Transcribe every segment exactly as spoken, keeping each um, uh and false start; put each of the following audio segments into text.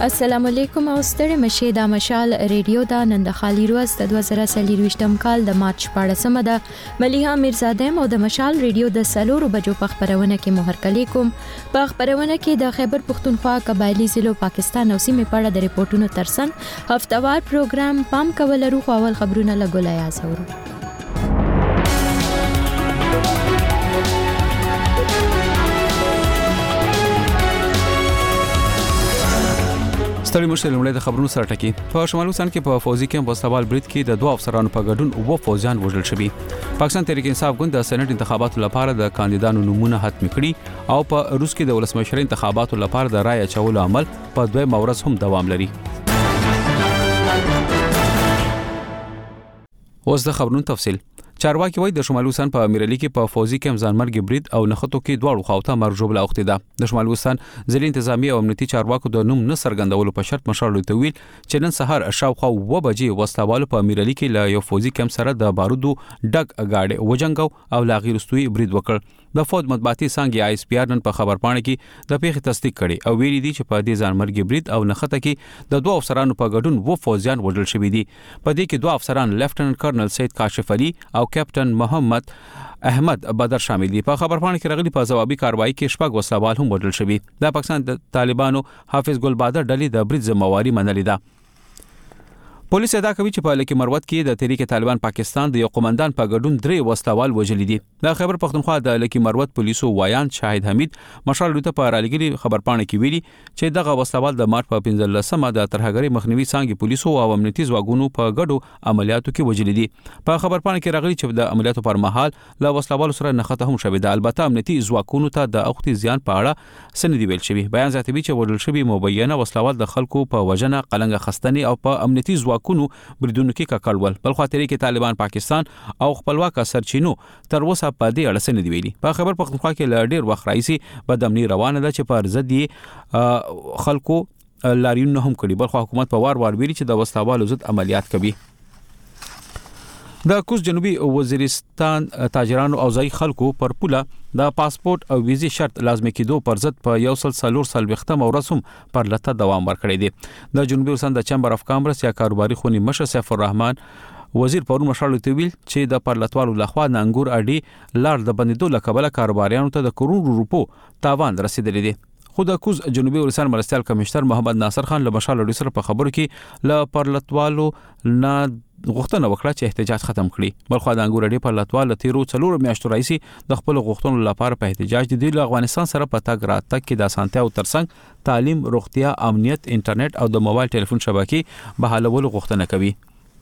السلام علیکم او ستړي مشه د مشال ریډیو دا نن د خالی روز د دوه زره څلورویشتم کال د مارچ پاړسمه ده مليها میرزاده او د مشال ریډیو د سلورو بجو په خبرونه کې محرکلی کوم په خبرونه کې د خیبر پختونخوا قبایلی ضلع پاکستان او سیمې په اړه د ریپورتونو ترڅنګ هفتوار پروګرام پام کول ورو اول خبرونه لګولای اسورو ستړي مشه لمړی د خبرونو سره ټکی په شمالي وسان کې په فوزي کمپ وسوال برید کې د دوه افسرانو په ګډون او فوزیان وژل شوي پاکستان تحریک انصاف ګوند د سېنات انتخاباتو لپاره د کاندیدانو نمونه حتمی کړي او په روس کې د ولسمشر انتخاباتو لپاره د رای اچولو عمل په دوه مورز هم دوام لري اوس د خبرونو تفصیل چارواکي وایي د شمالي وسان په امیرعلي کې په فوزي کمپ ځانمرګ برید او نخښتو کې دواړو خواته مرګ جوړه اوختي ده د شمالي وسان ځلې انتظامی او امنیتي چارواکو د نوم نه څرګندولو په شرط مشرلو ته ویل چې نن سهار شاوخوا و بجې وسلوال په امیرعلي کې له یو فوزي کمپ سره د بارودو ډک اگاډه وجنګو او لاغیر استوي برید وکړ د فوج مطبوعاتي څنګه آی اس پی آر نن په خبر پاڼه کې د پیښې تصدیق کړي او ویلي دي چې په دې ځانمرګ برید او نخښته کې د دوه افسرانو په ګډون وو فوجیان وژل شوي دي په دې کې دوه افسران لیفټننټ کرنل سید کاشف علي او کیپټن محمد احمد بدر شامل دي په خبر پاڼه کې راغلي په ځوابي کاروایی کې شپږ وسلوال هم وژل شوي د پاکستان د طالبانو حافظ ګل بادر ډلې د برید ذمہواری منلې ده پولیس ادعا کوي چې په لکی مروت کې د تحریک طالبان پاکستان د یو قومندان په ګډون درې وسلوال وژل دي د خیبر پختونخوا د لکی مروت پولیسو وایان شاهد حمید مشال لوته په رالیګری خبر پاڼه کې ویلي چې دغه وسلوال د مارچ په پنځلسمه د ترهګری مخنیوي څنګه پولیسو او امنیتي ځواکونو په ګډو عملیاتو کې وژل دي په خبر پاڼه کې راغلي چې د عملیاتو پر مهال له وسلوال سره نخښته هم شوې ده البته امنیتي ځواکونو ته د اوختي زیان په اړه سندې ویل شوی بیان زیاتوي چې وژل شوی مبینه وسلوال د خلکو په وجنه قلنګ خستنی او په امنیتي ځواکونو بریدونو کې ککړول بل خو تحریک طالبان پاکستان او خپلواک سرچینو تر اوسه په دې اړه سند ویلي په خبر پختونخوا کې ل ډیر وخت راځي بدامنی روانه ده چې پر ضد خلکو لاریون هم کړي بل خو حکومت په وار وار ویلي چې د وسلوالو ضد عملیات کوي د کوز جنوبي وزیرستان تاجرانو او ځای خلکو پر پوله د پاسپورت او ویزي شرط لازمي کېدو پر ضد په یو سل سلور سال وختم او رسوم پر لته دوام ورکړی دی د جنوبي وزیرستان د چمبر اف کامرس یا کاروباري خونی مشر سیف الرحمن وزیر پرون مشال ته ویل چې د پرلطوالو لخوا د انګور اډي لار د بندیدو لکبله کاروباریانو ته د کروڑو روپو تاوان رسیدلی دی خو د کوز جنوبي وزیرستان مرستيال کمشنر محمد ناصر خان له مشال لوي سره په خبرو کې له پرلطوالو نه غوښتنه وکړه چې احتجاج ختم کړي بلخو د انګور اډي پرلطوال تیرو څلور میاشتو راځي د خپل غوښتنو لپاره په احتجاج دي د افغانستان سره په تګ راتګ کې د اسانتیا او ترڅنګ تعلیم روغتیا امنیت انټرنیټ او د موبایل ټلیفون شبکې بحالولو غوښتنه کوي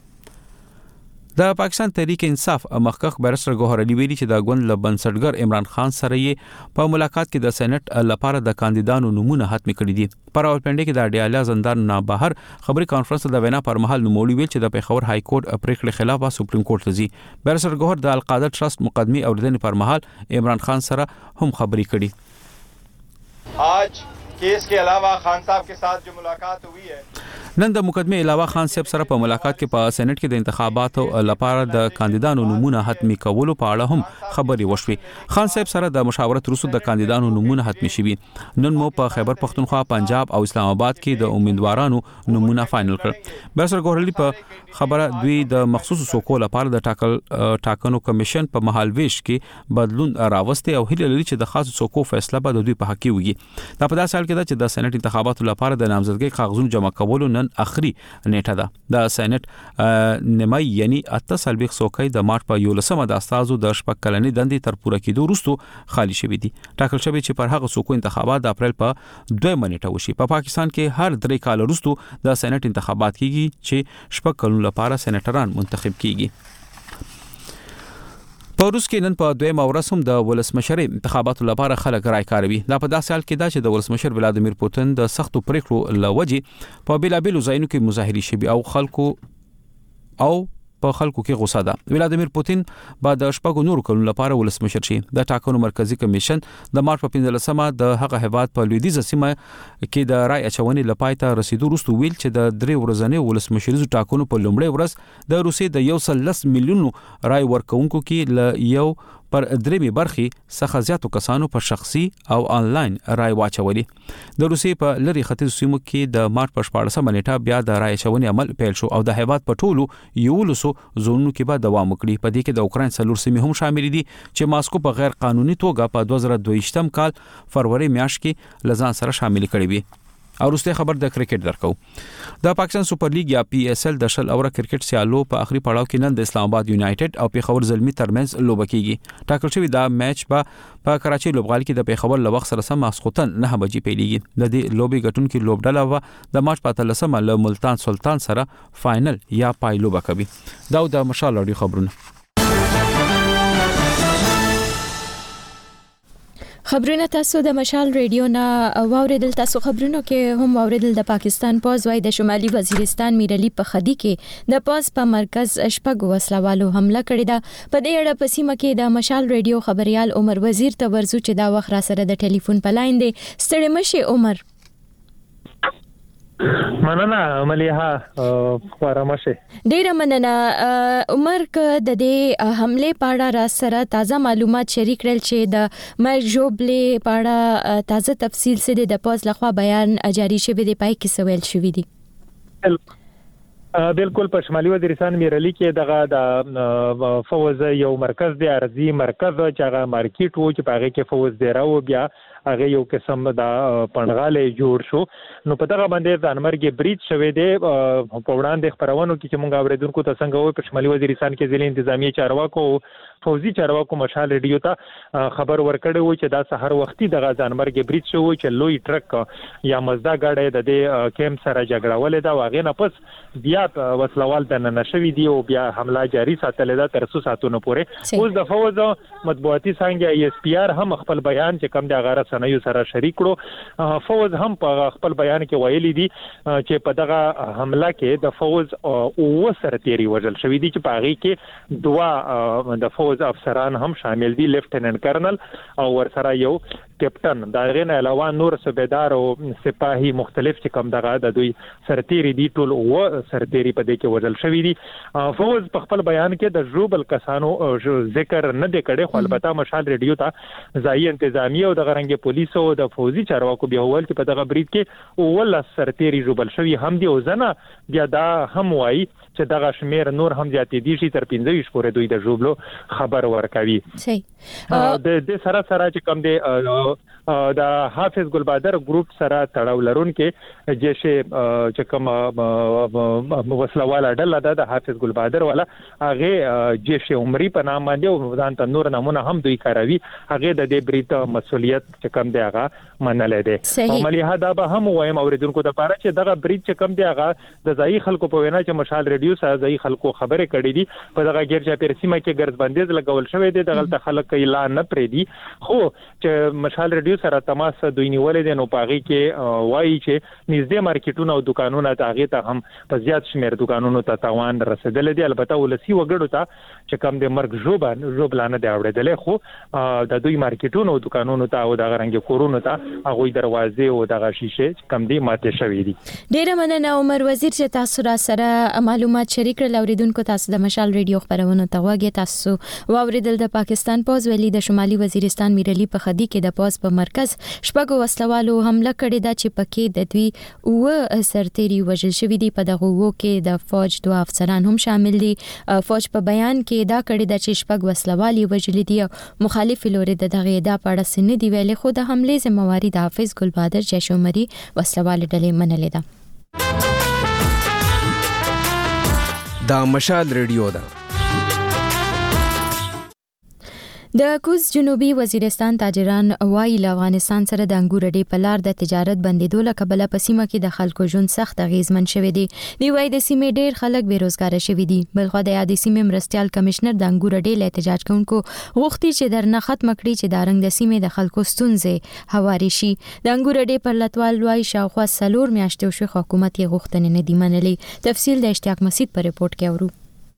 د پاکستان تحریک انصاف مخکخ بیرسټر ګوهر علي ویلي چې د ګوند له بنسټګر عمران خان سره یې په ملاقات کې د سېنات لپاره د کاندیدانو نمونه حتمی کړی دي پر راولپنډي کې د اډیاله زندان نه بهر خبري کانفرنس د وینا پر مهال نوموړي ویل چې د پیښور های کورټ پریکړې خلاف سپریم کورټ ته ځي بیرسټر ګوهر د القاعده ټرست مقدمي اوریدنې پر مهال عمران خان سره هم خبري کړي आज केस के अलावा खान साहब के साथ जो मुलाकात हुई है نن د مقدمه علاوه خان صاحب سره په ملاقات کې په سېنات کې د انتخاباتو لپاره د کاندیدانو نمونه حتمی کولو په اړه هم خبري وشوي خان صاحب سره د مشاورت وروسته د کاندیدانو نمونه حتمی شوي نن مو په خیبر پختونخوا پنجاب او اسلام آباد کې د امیدوارانو نمونه فائنل کړ بیرسټر ګورلی په خبره دوی د مخصوص څوکو لپاره د ټاکل ټاکنو کمیشن په محل ویش کې بدلون راوستي او هیله لري چې د خاص څوکو فیصله به د دوی په حق کې وي دا په داسې حال کې ده چې د سېنات انتخاباتو لپاره د نامزدګۍ کاغذونو جمع کولو نن اخري نیټه ده د سېنات نیمای یعنی اته سلبیخ سوکای د مارچ په یولسمه د استازو د شپږ کلنې دندې تر پوره کېدو وروسته خالی شوې دي ټاکل شوی چې پر هغه څوکو انتخابات د اپریل په دوه نیټه وشي په پا پاکستان کې هر درې کال وروسته د سېنات انتخابات کیږي چې شپږ کلونو لپاره سېناتران منتخب کیږي په روس کې نن په دویم ورځ هم د ولسمشر انتخاباتو لپاره خلک رای کاروي دا په داسې حال کې ده چې د ولسمشر ولادیمیر پوتین د سختو پریکړو لوجې په بیلابیلو ځایونو کې مظاهرې شوي او خلکو او په خلکو کې غوسه ده ولادیمیر پوتین بعد د شپږو نورو کلونو لپاره ولسمشر شي د ټاکنو مرکزی کمیشن د مارچ په پنځلسمه د هغه هیواد په لویدیځه سیمه کې د رای اچونې لپاره ته رسیدو وروسته ویل چې د درې ورځې ولسمشریزو ټاکنو په لومړۍ ورځ د روسي د یو سل لس میلیونو رای ورکونکو کې ل یو پر درېمې برخې څخه زیاتو کسانو په شخصي او انلاین رای واچولي. د روسیې په لری ختیځ سیمو کې د مارچ په شپاړسمه نیټه بیا د رای اچونې عمل پیل شو او د هیواد په ټولو یولسو زونونو کې به دوام وکړي. په دې کې د اوکرين څلور سیمې هم شامل دي چې ماسکو په غیر قانوني توګه په دوه زره دوه ویشتم کال فروری میاشت کې لزان سره شامل کړي وي. او وروسته خبر د کرکټ درکو. د پاکستان سپر لیګ یا پی ایس ال د شل اوره کرکټ سیالو په اخري پړاو کې نن د اسلام آباد یونایټډ او پیښور زلمی ترمنځ لوبه کیږي. ټاکل شوی دا میچ به په کراچي لوبغال کې د پیښور له وخت سره سم ماسختن نه بجې پیلېږي. د دې لوبي ګټونکو لوبډله و د مارچ په اتلسمه له ملتان سلطان سره فائنل یا پای لوبه کوي. دا د مشال اړي خبرونه. خبرونه تاسو د مشال ریډیو نه واوریدل. تاسو خبرونو کې هم واوریدل د پاکستان پوز وای د شمالي وزیرستان میرعلی په خدي کې د پوز په مرکز شپږ وسلوالو حمله کړې ده. په دې اړه په سیمه کې د مشال ریډیو خبريال عمر وزیر ته ورزو چې دا وخت را سره د ټلیفون په لاین دی. ستړي مشي عمر. مننه عملیه خبرمشه. ډیره مننه عمر ک د دې حمله پاړه را سره تازه معلومات شریک کړل چې د مرجوبلې پاړه تازه تفصیل سره د پوز لخوا بیان جاری شوی دی. پای کې سوال شوی دی. بالکل په شمالي وزیرستان میرعلی کې دغه د فوز یو مرکز دی ارضی مرکز چې هغه مارکیټ وو چې هغه کې فوز دی راو بیا هغه یو قسم دا پنډغاله جوړ شو. نو په دغه باندې ځانمرګي بریټ شوې دی. په وړاندې خبرونو کې چې مونږ اوریدونکو ته څنګه وو په شمالي وزیرستان کې ځلې انتظامی چارواکو فوزي چارواکو مشال ریډیو ته خبر ورکړی و چې دا سحر وختي دغه ځانمرګي بریټ شو چې لوی ټرک یا مزدا ګاډي د دې کیمپ سره جګړه ولې دا واغې نه پس بیا وسلوال د نشوي دی او بیا حمله جاری ساتل دا تر څو ساتونو پورې. اوس د فوز مطبوعاتي څنګه ای اس پی آر هم خپل بیان چې کم د غاره سنوي سره شریک کړو. فوز هم په خپل بیان کې ویلي دي چې په دغه حمله کې د فوز او سرتيري وژل شوی دي چې په هغه کې دوا د فوز افسران هم شامل دي. لیفټیننټ کرنل او ورسره یو کیپټن دا غینه علاوه نور صوبیدار او سپاهي مختلف چې کم دغه د دوی سرتيري دي ټول او سرتيري په دې کې وژل شوی دي. فوز په خپل بیان کې د جوبل کسانو ذکر نه دی کړی خو البته مشال ریډیو ته ځای انتظامی او د غرنګ پولیسو او د فوزي چارواکو بیا ول چې په دغه بریټ کې او ول سرتيري جوبل شوی هم دی او زنه بیا دا هم وایي چې دغه شمیر نور هم زیاتې دي چې تر پنځه ویشت پورې دوی د جوبلو خبر ورکوي. صحیح. د د سره سره چې کوم دی د حافظ ګلبادر ګروپ سره تړاو لرونکي جيش چې کوم وسلواله ډله ده د حافظ ګلبادر والا هغه جيش عمري په نام باندې او ځان ته نور نمونه هم دوی کاروي. هغه د دې بریټ مسولیت چې کوم دی هغه منلې ده. عملیه دا به هم وایم اوریدونکو د پاره چې دغه بریټ چې کوم دی هغه د ځای خلکو په وینا چې مشال ریډیو سره ځای خلکو خبره کړې دي په دغه ګرځا پرسیمه کې ګرځ بندیز لګول شوی دی. دغه خلک اعلان نه پرې دي خو چې مشال ریډیو سره تماس دوی نیولې دي نو پاغي کې وایي چې نږدې مارکیټونو او دکانونو ته هغه ته هم په زیات شمیر دکانونو ته تاوان رسیدل دي. البته ولسی وګړو ته چې کم د مرګ جوبان جوبلانه دی اوریدل خو د دوی مارکیټونو او دکانونو ته او د غرنګ کورونو ته هغه دروازې او د شیشه کم دی ماته شوې دي. ډیر مننه عمر وزیر چې تاسو را سره معلومات شریک کړل. اوریدونکو تاسو د مشال ریډیو خبرونه ته واګی تاسو واوریدل د پاکستان پوز ویلي د شمالي وزیرستان میرعلی په خدي کې د پوز په مرکز شپږ وسلوالو حمله کړې ده چې پکې د دوی او سرتيري وژل شوی دي. په دغه وو کې د فوج دوه افسران هم شامل دي. فوج په بیان کې دا کړی ده چې شپږ وسلوالي وژل دي. مخالف لوري د دغه دا پړه سن دی ویلي خو د حمله ذمہواری د حافظ ګلبادر جيش عمري وسلوال ډلې منلې ده. دا مشال ریډیو ده. د کوز جنوبي وزیرستان تاجران وایي له افغانستان سره د انګور ډې په لار د تجارت بندیدو له کبله په سیمه کې د خلکو ژوند سخت اغیزمن شوی دی. دی وایي د سیمې ډېر خلک بیروزګار شوي دي. بلخو د یادې سیمې مرستيال کمشنر د انګور ډې له احتجاج کوونکو غوښتي چې درنه ختم کړي چې د رنګ د سیمې د خلکو ستونزې هواري شي. د انګور ډې پر لټوال وایي شاوخوا څلور میاشتې شو حکومت یې غوښتنې نه دی منلې. تفصیل د اشتیاق مسعود په ریپورت کې اورو.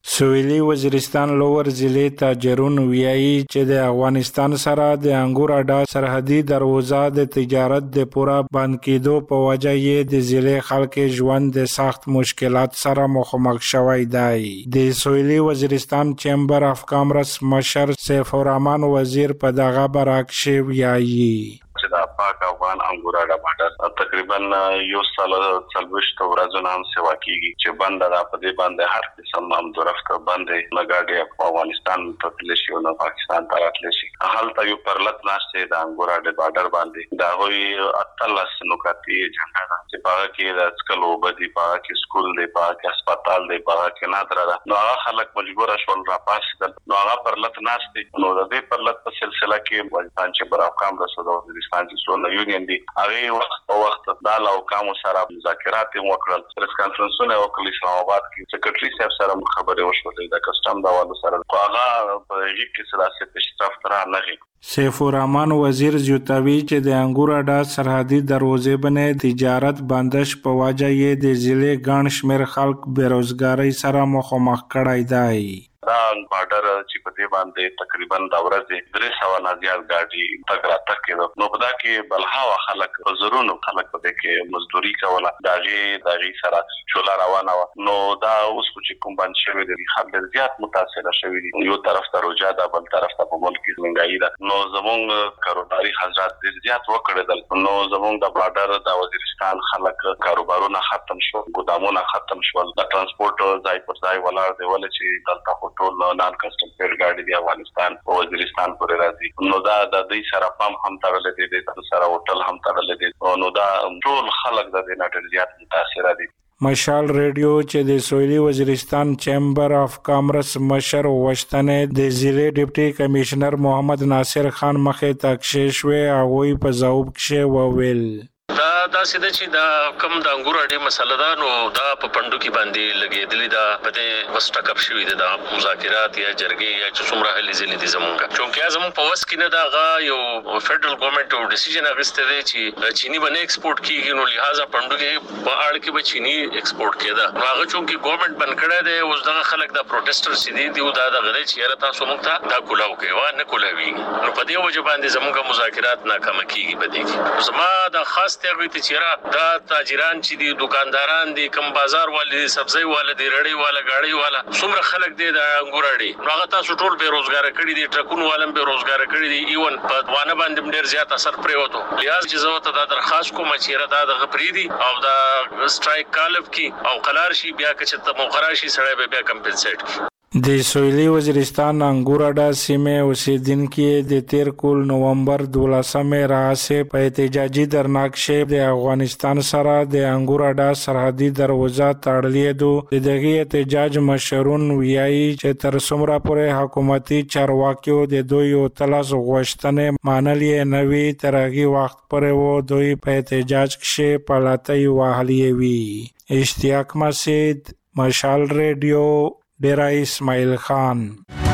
سویلي وزیرستان لوور ضلع تاجرون ویایي چې د افغانستان سره د انګور اډه سرحدي دروازه د تجارت د پوره بند کېدو په وجه یې د ضلع خلک ژوند د سخت مشکلات سره مخامخ شوی دی. د سویلي وزیرستان چیمبر اف کامرس مشر سیف الرحمن وزیر په دغه برعکس ویایي چې د پاک افغان انګور اډه باندې تقریبا یو سال څلوېښت ورځې هم سیوا کیږي چې بند ده. په دې باندې هر قسم هم درفته باندې لګاډي په افغانستان ته تللی شي او پاکستان ته راتلی شي. هلته یو پرلط ناشته د انګور اډه بارډر باندې دا وی اتلس نقاطي جنډا ده چې په کې د سکلو بدی په کې سکول دی په کې هسپتال دی په کې نادر ده. نو هغه خلک مجبور شول را پاسدل. نو هغه پرلط ناشته نو د دې پرلط په سلسله کې ولستان چې بر افغان رسول د سو یونین دی هغه وخت په وخت د لاو کوم سره مذاکرات وکړل. پریس کانفرنسونه وکړل اسلام آباد کې سیکریټري صاحب سره خبرې وشولې د کسټم د والو سره هغه په هیڅ کې سلاسه پیشرفت را نه غي. سیف الرحمن وزیر زیوتاوی چې د انګور اډه سرحدي دروازې باندې تجارت بندش په وجه یې د ضلع ګڼ شمېر خلک بیروزګارۍ سره مخامخ کړی دی. دا بارډر چې په دې باندې تقریبا د ورځې درې سوه نه زیات ګاډي تګ راتګ کېده. نو په دا کې بلهاوه خلک په زرونو خلک په دې کې مزدوري کوله. د هغې د هغې سره چوله روانه وه. نو دا اوس چې کوم بند شوي دي خلک ډېر زیات متاثره شوي دي. یو طرف ته روژه ده بل طرف ته په ملک کې مهنګایي ده. نو زمونږ کاروباري حضرات ډېر زیات وکړېدل. نو زمونږ د بارډر د وزیرستان خلک کاروبارونه ختم شول، ګودامونه ختم شول، د ترانسپورټ ځای پر ځای ولاړ دی ولې چې دلته ټول نان کسټم پیډ ګاډي دی افغانستان او وزیرستان پورې راځي. نو دا د دې سره پام هم تړلې دي، د سره هوټل هم تړلې دي. نو دا ټول خلک د دې نه ډېر زیات متاثره دي. مشال ریډیو چې د سویلي وزیرستان چیمبر اف کامرس مشر وشتنې د ضلع ډیپټي کمشنر محمد ناصر خان مخې ته کښې شوې هغوی په ځواب کښې وویل دا داسې ده چې دا کم د انګور اډې مسله ده. نو دا په پندو کې باندې لګېدلې ده. په دې بس ټکپ شوي دي دا مذاکرات یا جرګې یا چې څومره هلې ځلې دي زمونږ. چونکې زمونږ په وس کې نه ده. هغه یو فدرل ګورنمنټ یو ډیسیژن اخیستی دی چې چیني به نه ایکسپورټ کېږي. نو لہٰذا پندو کې په اړه کې به چیني ایکسپورټ کېده. نو هغه چونکې ګورنمنټ بند کړی دی. اوس دغه خلک دا پروټیسټرز چې دي دوی دا دغه دی چې یاره تاسو موږ ته دا کولاو کوي وا نه کولاویږي. نو په دې وجه باندې زمونږ مذاکرات ناکامه کېږي. په دې کې زما د خاص هغوی ته چې دا تاجران چې دي دکانداران دي کم بازار والي دي سبزی والا دي رړۍ والا گاډي والا څومره خلک دي د انګور اډې نو هغه تاسو ټول بیروزګار کړي دي. ټرکونو والم بیروزګار کړي دي. ایون په وانه باندې ډېر زیات اثر پرې وته. لہذا چې زه ته دا درخواست کوم چې را دا د غپریدي او دا سټرایک کالف کی او قلار شي بیا که ته مخرا شي سړی به بیا کمپنسیټ کی. د سویلي وزیرستان انګور اډه سیمې اوسیدونکي د تیر کال نومبر دولسمې راهیسې په احتجاجي درنا کښې د افغانستان سره د انګور اډه سرحدي دروازه تړلې ده. د دغې احتجاج مشرون ویایي چې تر څومره پورې حکومتي چارواکیو د دوی اتلس غوښتنې منلې نه وي تر هغې وخت پورې و دوی په احتجاج کښې پلاتۍ وهلې وي. اشتیاق مسید، مشال ریډیو، ډیرا اسماعیل خان.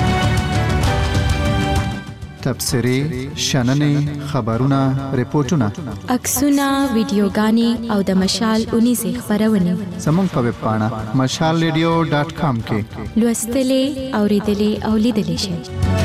تبصرې، شننې، خبرونه، ریپورتونه، عکسونه، ویډیوګانې او د مشال اونیزې خپرونې زموږ په ویب پاڼه مشال ریډیو ډاټ کام کې لوستلې، اوریدلې او لیدلې شئ.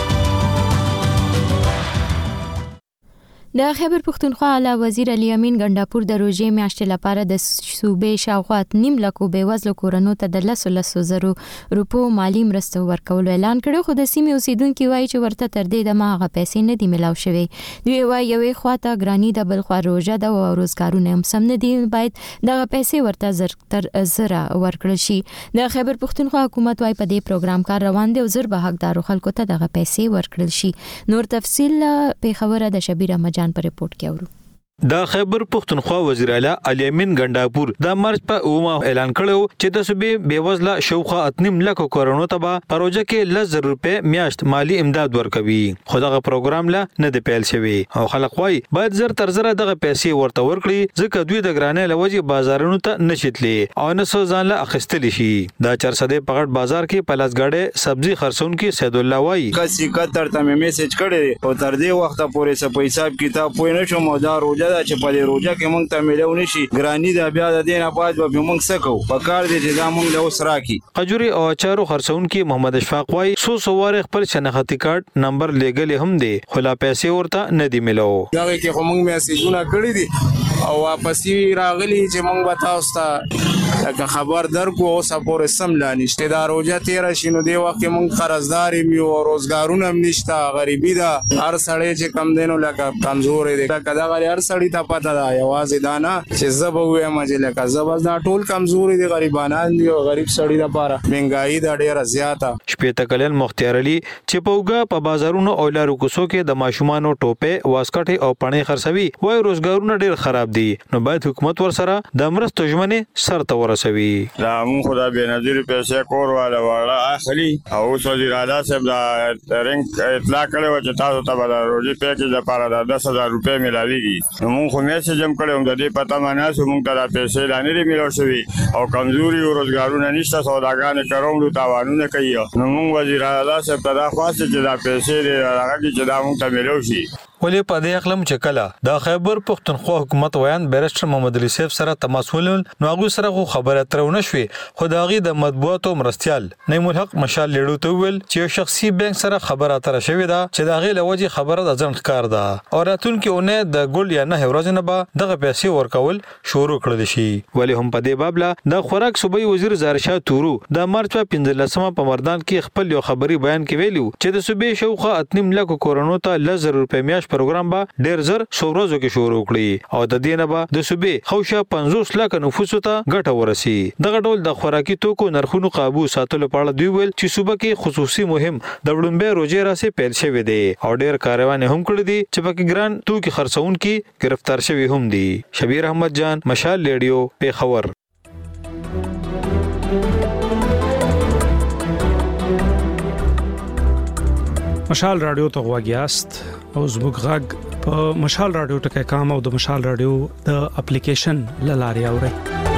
د خیبر پښتونخوا اعلی وزیر علي امین ګنڈاپور د روژې میاشتې لپاره د صوبې شاوخوا نیم لکو بېوزلو کورنو ته د لسو لسو زرو روپو مالی مرسته ورکولو اعلان کړی. خو د سیمې اوسیدونکي وایي چې ورته تر دې دمه هغه پیسې نه دي میلاو شوې. دوی وایي یوې خوا ته ګراني ده، بل خوا روژه ده او روزګارونه هم سم نه دي. باید دغه پیسې ورته زر تر زره ورکړل شي. د خیبر پښتونخوا حکومت وایي په دې پروګرام کار روان دی او زر به حقدارو خلکو ته دغه پیسې ورکړل شي. نور تفصیل په خبره د شبیر مجان پر رپورت کې اورو. د خیبر پښتونخوا وزیر اعلی علي امین ګنڈاپور د مارچ په اومه اعلان کړو چې د صوبې بیوزله شوخه اتنیم لکو کورونو ته به پروژه کې لس زره روپے میاشت مالی امداد ورکوي. خو دغه پروګرام لا نه دی پیل شوی او خلک وایي باید زر تر زره دغه پیسې ورته ورکړي ځکه دوی د ګرانۍ لوجې بازارونو ته نشیتلی او نه څه ځان له اخیستلی شي. د چرسدې په غټ بازار کې پلاسګاډي سبزی خرڅونکي سید الله وایي کسي کتر ته میسج کړي او تر دې وخت پورې څه په حساب کتاب پوه نه شوم. دا روزه روجه ده چې په دې روجه کې موږ ته ملو نشي ګرانی دا بیا د دې نه پات به موږ سکو په کار دي چې دا موږ له اوس راکی قجوري او اچارو خرڅونکي محمد اشفاق وايي سو سوار خپل شناختی کارت نمبر لګل هم دي خو لا پیسې ورته نه دی ملو دا کې خو موږ میسجونه کړی دي او واپس راغلی چې موږ به تاسو ته لکه خبر درکو او سپور سم لا نشته دا روجه تیر شینو دی وخت موږ قرضدار یو او روزګارونه هم نشته غریبی دا هر سړی چې کم دینو لکه کمزور دی دا کدا غری هر سړی ته پته دا یوازې دا نه چې زب وې مجه لکه زب دا ټول کمزوري دي غریبانان دي او غریب سړی لپاره مهنګای دا ډیره زیاته شپې تکلل مختار علي چې پوګه په بازارونو او لارو کوڅو کې د ماشومانو ټوپه واسکټي او پڼې خرڅوي وای روزګارونه ډیر خراب دي نو باید حکومت ور سره د مرستو ژمنه سر ته ورسوي دا مون خدا به نظر پیسې کور والا والا اخلي او وزیر اعلی صاحب دا رنګ اطلاع کړو چې تاسو ته د روزي پیکیج لپاره د دس هزار روپۍ ملاويږي نو مون خو میسج هم کړو د دې پته مانه سو مونږ ته پیسې لانه لري ملو شوی او کمزوري او روزګارونه نشته سوداګان کروندو تاوانونه کوي نو مون وزیر اعلی صاحب ته دا خواسته چې دا پیسې راغلي چې دا مونږ ته ملو شي ولې په دې اقلم چې کله د خیبر پښتونخوا حکومت ویان بیرسټر محمد علي صاحب سره تماس ولول نو هغه سره خبره ترونه شوې خو د هغه د مطبوعاتو مرستيال نعیم الحق مشال لیډو ته ویل چې شخصي بانک سره خبره اتره شوې ده چې د هغه لوجه خبره د ځن ښکار ده او راتلونکي اونې د ګل یا نه ورځ نه به دغه پیسې ورکول شروع کړل شي ولی هم په دې بابله د خوراک صوبایي وزیر زارشاه تورو د مارچ په پنځلسمه په مردان کې خپل یو خبري بیان کې ویلو چې د صوبې شوخه اتنیم لک کورونو ته لزر روپې میاش پروګرام به ډیر زر سورزو کې شروع کړي او د دینه به د صوبې خوشه پنځوس لک نفوس ته ګټه ورسي دغه ډول د خوراکي توکو نرخونو قابو ساتلو په اړه دی ویل چې صوبې کې خصوصي مهم د وړاندې روزي راسي پیل شوی دی او ډیر کاروان هم کړی دي چې پکې ګران توکي خرڅونکي گرفتار شوی هم دي شبیر احمد جان مشال ریډیو پیښور مشال رادیو ته غواګیاست او زموږ غږ په مشال رادیو ټکي کام او د مشال رادیو د اپلیکیشن لاري اوري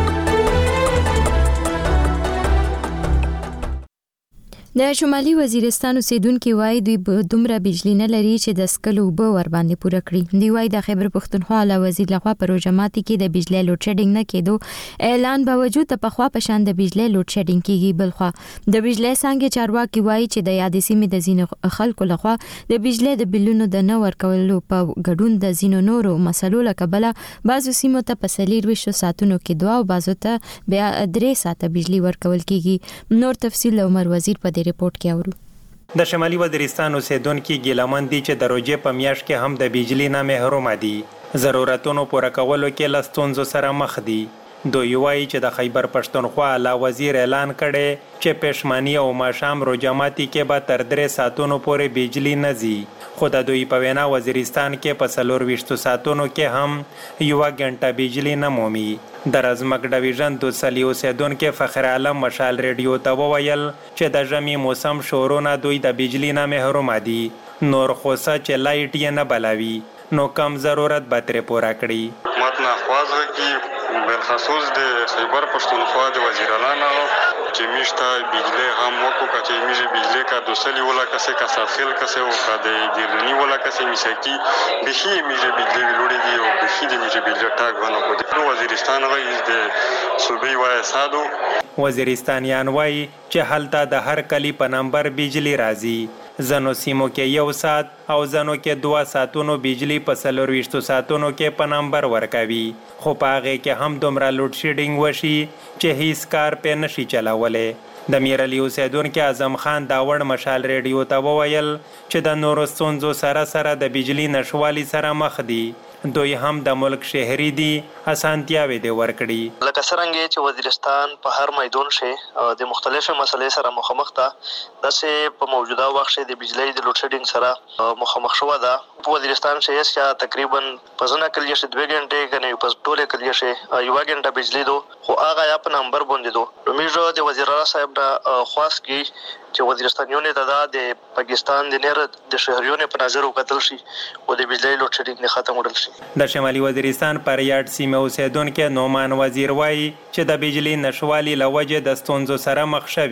د شمالي وزیرستان اوسیدونکو وایي دوی دومره بجلی نه لري چې د سکلو به ور باندې پوره کړي دی وایي د خیبر پښتونخوا له وزیر لخوا پروژه ماتي کې د بجلی لوډ شیډینګ نه کېدو اعلان باوجود په خوا په شان د بجلی لوډ شیډینګ کیږي بلخوا د بجلی څنګه چارواکي وایي چې د یادې سیمې د زینو خلکو لخوا د بجلی د بلونو د نه ورکولو په ګډون د زینو نورو مسلو لکبله بعضو سیمو ته په سلیر وشو ساتونو کې دوه او بعضو ته بیا درې ساعته بجلی ورکول کیږي نور تفصیل عمر وزیر په ریپورت کې اورو د شمالي وزیرستان اوسیدونکو ګیلمن دي چې د روجې په میاشت کې هم د بجلی نه محروم دي ضرورتونو پوره کولو کې لستونزو سره مخ دي دوی وایي چې د خیبر پښتونخوا لا وزیر اعلان کړي چې پښمنی او ماشام روجاماتي کې به تر درې ساعتونو پورې بجلی نه زی خو د دوی په وینا وزیرستان کې په څلور ویشتو ساعتونو کې هم یو غنټه بجلی نه مومي د رزمک ډیویژن د سلی اوسیدونکو فخر عالم مشال ریډیو ته وویل چې د ژمي موسم شورونه دوی د بجلی نه محروم دي نور خوسه چې لایټ یې نه بلاوي نو کم ضرورت به ترې پوره کړي حکومت نه خوازه کی بالخصوص د خیبر پښتونخوا د وزیر اعلی چې میشته بجلی هم وکړو چې میشه بجلی کا دوسلی ولا کسه کا ساتخل کسه او کا د ګردنی ولا کسه میشکی بشي میشه بجلی ویلوړي دی او بشي د میشه بجلی ټاک ونه کو د وزیرستان رئیس د صوبې وای سادو وزیرستانیان وای چې حالت د هر کلی په نمبر بجلی راځي زنو سیمو کې یو ساعت او زنو کې دوه ساعتونو بجلی په څلور ویشتو ساعتونو کې په نمبر ورکوي خو په هغه کې هم دومره لوډ شیډینګ وشي چې هیڅ کار په نشي چلاولې د میرلی اوسیدونکو اعظم خان داوړ مشال ریډیو ته وویل چې د نورو ستونزو سره سره د بجلی نشوالي سره مخ دي دوی هم د ملک شهري دي اسانتیاوي دي ورکړي لکه څنګه چې وزیرستان په هر میدان شي د مختلفو مسلې سره مخامخ ده دسه په موجوده وخت د بجلی د لوډ شیډینګ سره مخامخ شو ده په وزیرستان شي چې تقریبا په ځنه کلیه شي دوه غنټې کني په ټوله کلیه شي یو غنټه بجلی دو خو هغه یا په نمبر باندې دو میجو د وزیر اعلی صاحب دا خاص کی چې وزیرستانیونه د پاکستان د نیر د شهريونو په نظر وکتل شي او د بجلی لوډ شیډینګ نه ختم وړل شي د شمالي وزیرستان پر یاد سیمه اوسیدونکو نومان وزیر وایي چې د بجلی نشوالي لوجه د ستونزو سره مخ شوي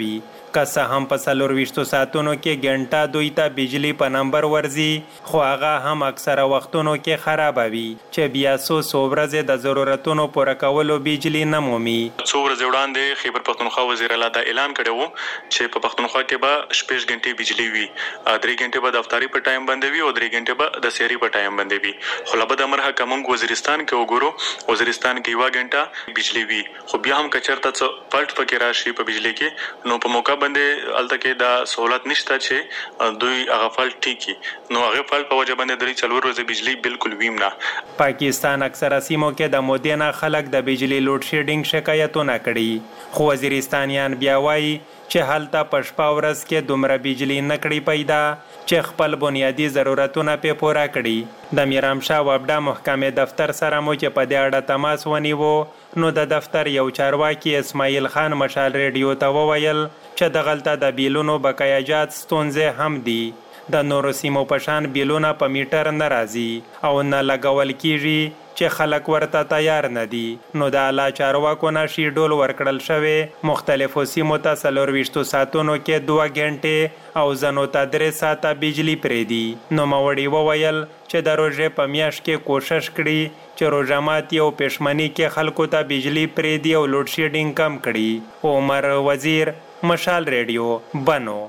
که څه هم په څلور ویشتو ساعتونو کې ګنټه دوی ته بجلی په نمبر ورځي خو هغه هم اکثره وختونو کې خرابه وي چې بیا څو څو ورځې د ضرورتونو پوره کولو بجلی نه مومي. څو ورځې وړاندې خیبر پښتونخوا وزیر اعلی دا اعلان کړی و چې په پښتونخوا کې به شپږ غنټې بجلی وي، درې غنټې به د افطاري په ټایم باندې وي او درې غنټې به د سحري په ټایم باندې وي. خو لا به د مرحه کوم وزیرستان کې وګورو، وزیرستان کې یو غنټه بجلی وي خو بیا هم کچرته څه فالټ پکې راشي په بجلی کې نو په موقع باندې الته کې دا سہولت نشته چې دوی هغه فالټ ټیکی نو هغه فالټ په وجه باندې درې څلور ورځې بجلی بالکل ویم نه. پاکستان اکثره سیمو کې د مودې نه خلک د بجلی لوډ شیډینګ شکایتونه کړي خو وزیرستانیان بیا وایي چې هلته په شپه ورځ کې دومره بجلی نه کړي پیدا چې خپل بنیادی ضرورتونه پې پوره کړي. د میرامشاه وابډا محکمې دفتر سره مو چې په دې اړه تماس ونیو نو د دفتر یو چارواکي اسماعیل خان مشال ریډیو ته وویل چې دغلته د بیلونو بقایاجات ستونزې هم دي. د نورو سیمو په شان بیلونه په میټر نه راځي او نه لګول کیږي چې خلک ورته تیار نه دي. نو د اعلی چارواکو نه شیډول ورکړل شوی مختلفو سیمو ته څلور ویشتو ساعتونو کې دوه غنټې او ځنو ته درې ساعته بجلی پرېږدي. نو نوموړي وویل چې د روژې په میاشت کې کوشش کړي چې روژه ماتي او پښمني کې خلکو ته بجلی پرېږدي او لوډ شیډینګ کم کړي. عمر وزیر، مشال ریډیو، بنو.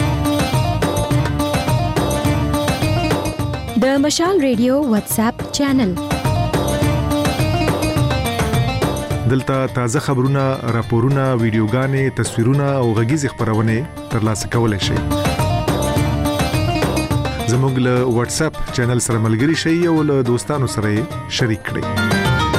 د مشال ریډیو واتس اپ چینل دلته تازه خبرونه، راپورونه، ویډیوګانې، تصویرونه او غږیز خبرونه ترلاسه کولای شئ. زموږ له واتس اپ چینل سره ملګري شئ او له دوستانو سره شریک کړئ.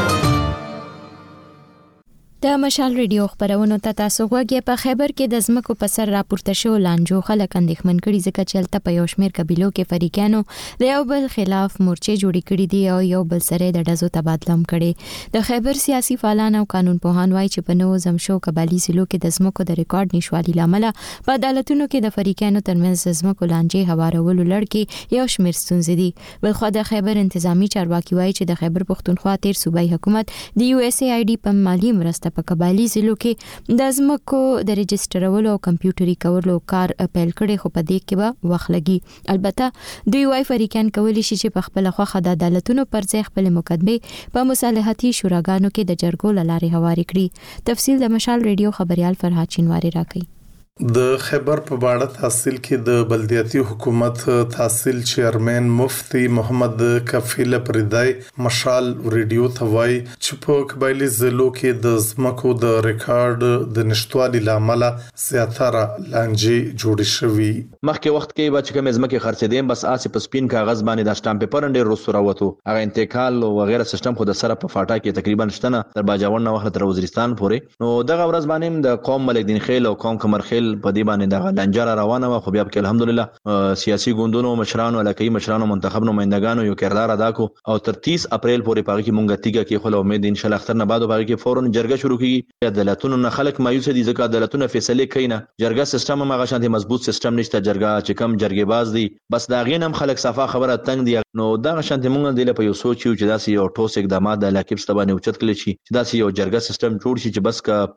د مشال ریډیو خبرونه ته تاسو غوږی په خیبر کې د زمکو په سر راپورته شو لانجو خلک اندېښمن کړي ځکه چې الته په یو شمېر قبیلو کې فریقانو د یو بل خلاف مورچې جوړې کړې دي او یو بل سره د ډزو تبادله هم کړي. د خیبر سیاسي فعالان او قانون پوهان وایي چې په نو زمشو قبایلی ضلعو کې د زمکو د ریکارډ نشوالي لامل په عدالتونو کې د فریقانو ترمنځ د زمکو لانجې هوارولو لړ کې یو شمېر ستونزې دي. بلخو د خیبر انتظامی چارواکي وایي چې د خیبر پښتونخوا تیر صوبایي حکومت د یو اس ای آی ډي په مالی مرسته په قبایلی ضلعو کې د ځمکو د رجسټرولو او کمپیوټري کولو کار پیل کړي خو په دې کې به وخت لګي. البته دوی وايي فریقان کولی شي چې په خپل خوخه د عدالتونو پر ځای خپل مقدمه په مصالحتي شوراګانو کې د جرګو لارې هواري کړي. تفصیل د مشال ریډیو خبريال فرحات چینواری راکړي. د خیبر په باړه تحصیل کې د بلدیاتي حکومت تحصیل چیرمن مفتی محمد کفیل پردای مشال ریډیو ته وایي چې په قبایلی ضلعو کې د زمکو د ریکارډ د نشټوالي لامل زیاتره لانجې جوړې شوې. مخکې وخت کې به چې کوم زمکه خرڅېدم بس آسه په سپین کاغذ باندې د سټامپ پیپر انډر رسوره وته هغه انتقال او غیره سیستم خو د سره په فاټا کې تقریبا شته نه تر باجوړ نه وخت تر وزیرستان پورې. نو دغه ورځ باندې د قوم ملک دین خیل او قوم کمر خیل په دې باندې د لنجره روانه و خو بیا په الحمدلله سیاسي ګوندونو مشرانو علاقائی مشرانو منتخب نمائندگانو یو کردار ادا کو او تر تیس اپریل پورې پاره کې مونږ تیګه کې خو امید ان شاء الله اختر نه بعد پاره کې فورن جرګه شروع کیږي. عدالتونو نه خلک مایوس دي ځکه عدالتونه فیصله کوي نه جرګه سیستم هم هغه شانتي مضبوط سیستم نشته. جرګه چې کم جرګې باز دي بس دا غینم خلک صفه خبره تنگ دي. نو دا شانتي مونږ د په یو سوچ یو چې داسې یو ټوس اقدامات د علاقې په باندې اوچت کړي شي چې داسې یو جرګه سیستم جوړ شي چې بس کا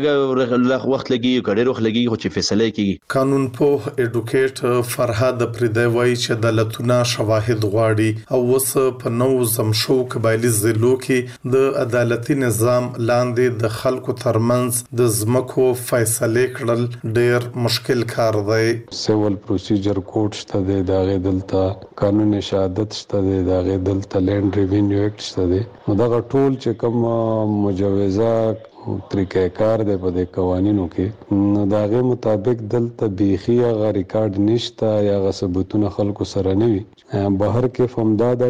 لګ وخت لګي کډیر وخت لګي خو چې فیصله کوي. قانون پوه اډوکیټ فرهاد پردای وایي چې عدالتونه شواهد غواړي او وس په نو زمشو قبایلی ضلعو کې د عدالتي نظام لاندې د خلکو ترمنځ د زمکو فیصله کړل ډیر مشکل کار دی. سیول پروسیجر کوډ شته دی دغه دلته قانون شهادت شته دی دغه دلته لینډ ریوینیو اکټ شته دی. نو دا ټول چې کوم مجوزات طریقه کار دی په دې قوانینو کې نو داغه مطابق دلته بیخي غا ریکارډ نشته یا غا ثبوتونه خلکو سره نه وي. بهر کې فهمداده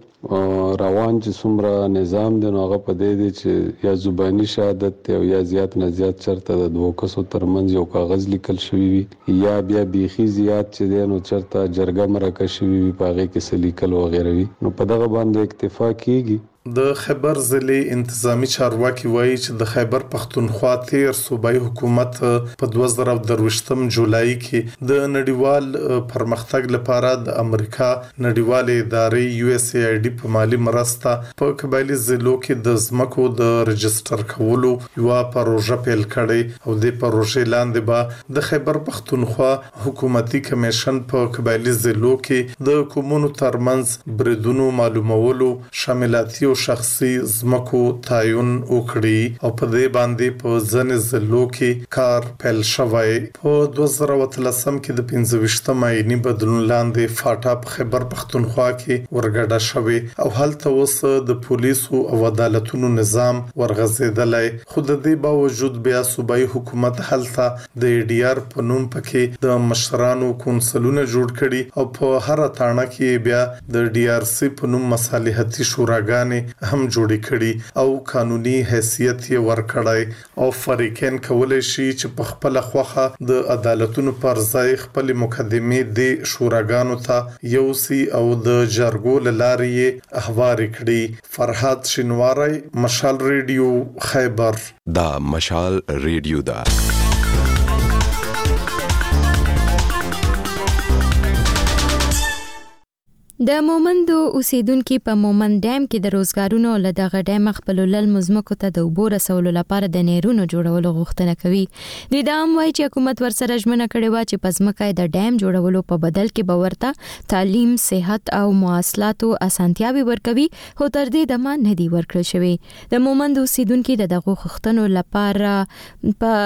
چې روان چې څومره نظام دی نو هغه په دې دی چې یا زبانی شهادت او یا زیات نه زیات چرته د دوه کسو ترمنځ یو کاغذ لیکل شوی وي یا بیا بیخي زیات چې دی نو چرته جرګه مرکه شوی وي په هغه کې څه لیکل وغیرہ وي. نو په دغه باندې اکتفا کیږي د خیبر ضلع انتظامی چارواکي وایي چې د خیبر پختونخوا تیر صوبایي حکومت په دوه زره درویشتم جولای کې د نړیوال پرمختګ لپاره د امریکا نړیوال ادارې یو اس ای آی ډي په مالی مرسته په قبایلی ضلعو کې د ځمکو د رجستر کولو یو پروژه پیل کړې او د پروژې لاندې به د خیبر پختونخوا حکومتي کمیشن په قبایلی ضلعو کې د کومونو ترمنځ بریدونو معلومولو شاملاتي او شخصي ځمکو تعین وکړي او په دې باندې په ځنې ضلعو کې کار پیل شوی. په دوه زره اتلسم کې د پنځه ویشتم آئینی بدلون لاندې فاټا په خیبر پختونخوا کې ورګډه شوی او هلته اوس د پولیسو او عدالتونو نظام ورغځېدلی، خو د دې باوجود بیا صوبایي حکومت هلته د ای ډي آر په نوم پکې د مشرانو کونسلونه جوړ کړي او په هر تاڼه کې بیا د ډي آر سی په نوم مصالحتي شوراګانې هم جوړې کړي او قانوني حیثیت یې ورکړی او فریقین کولی شي چې په خپل خوخه د عدالتونو پر ځای خپل مقدمې د شوراګانو ته یوسي او د جرګو لارې یې احوار کړي. فرحات شینواری، مشال ریډیو، خیبر. دا مشال ریډیو دا د مومندو اوسیدونکو په مومند ډیم کې د روزګارونو له دغه ډیم خپلول مزمکو ته د اوبو رسولو لپاره د نیرونو جوړولو غوښتنه کوي. د دام وایي چې حکومت ورسره ژمنه کړې و چې پزمکه د ډیم جوړولو په بدل کې به ورته تعلیم، صحت او مواصلاتو اسانتیاوي ورکوي، خو تر دې دمه نه دی ورکړل شوی. د مومند اوسیدونکو د دغه غوښتنو لپاره په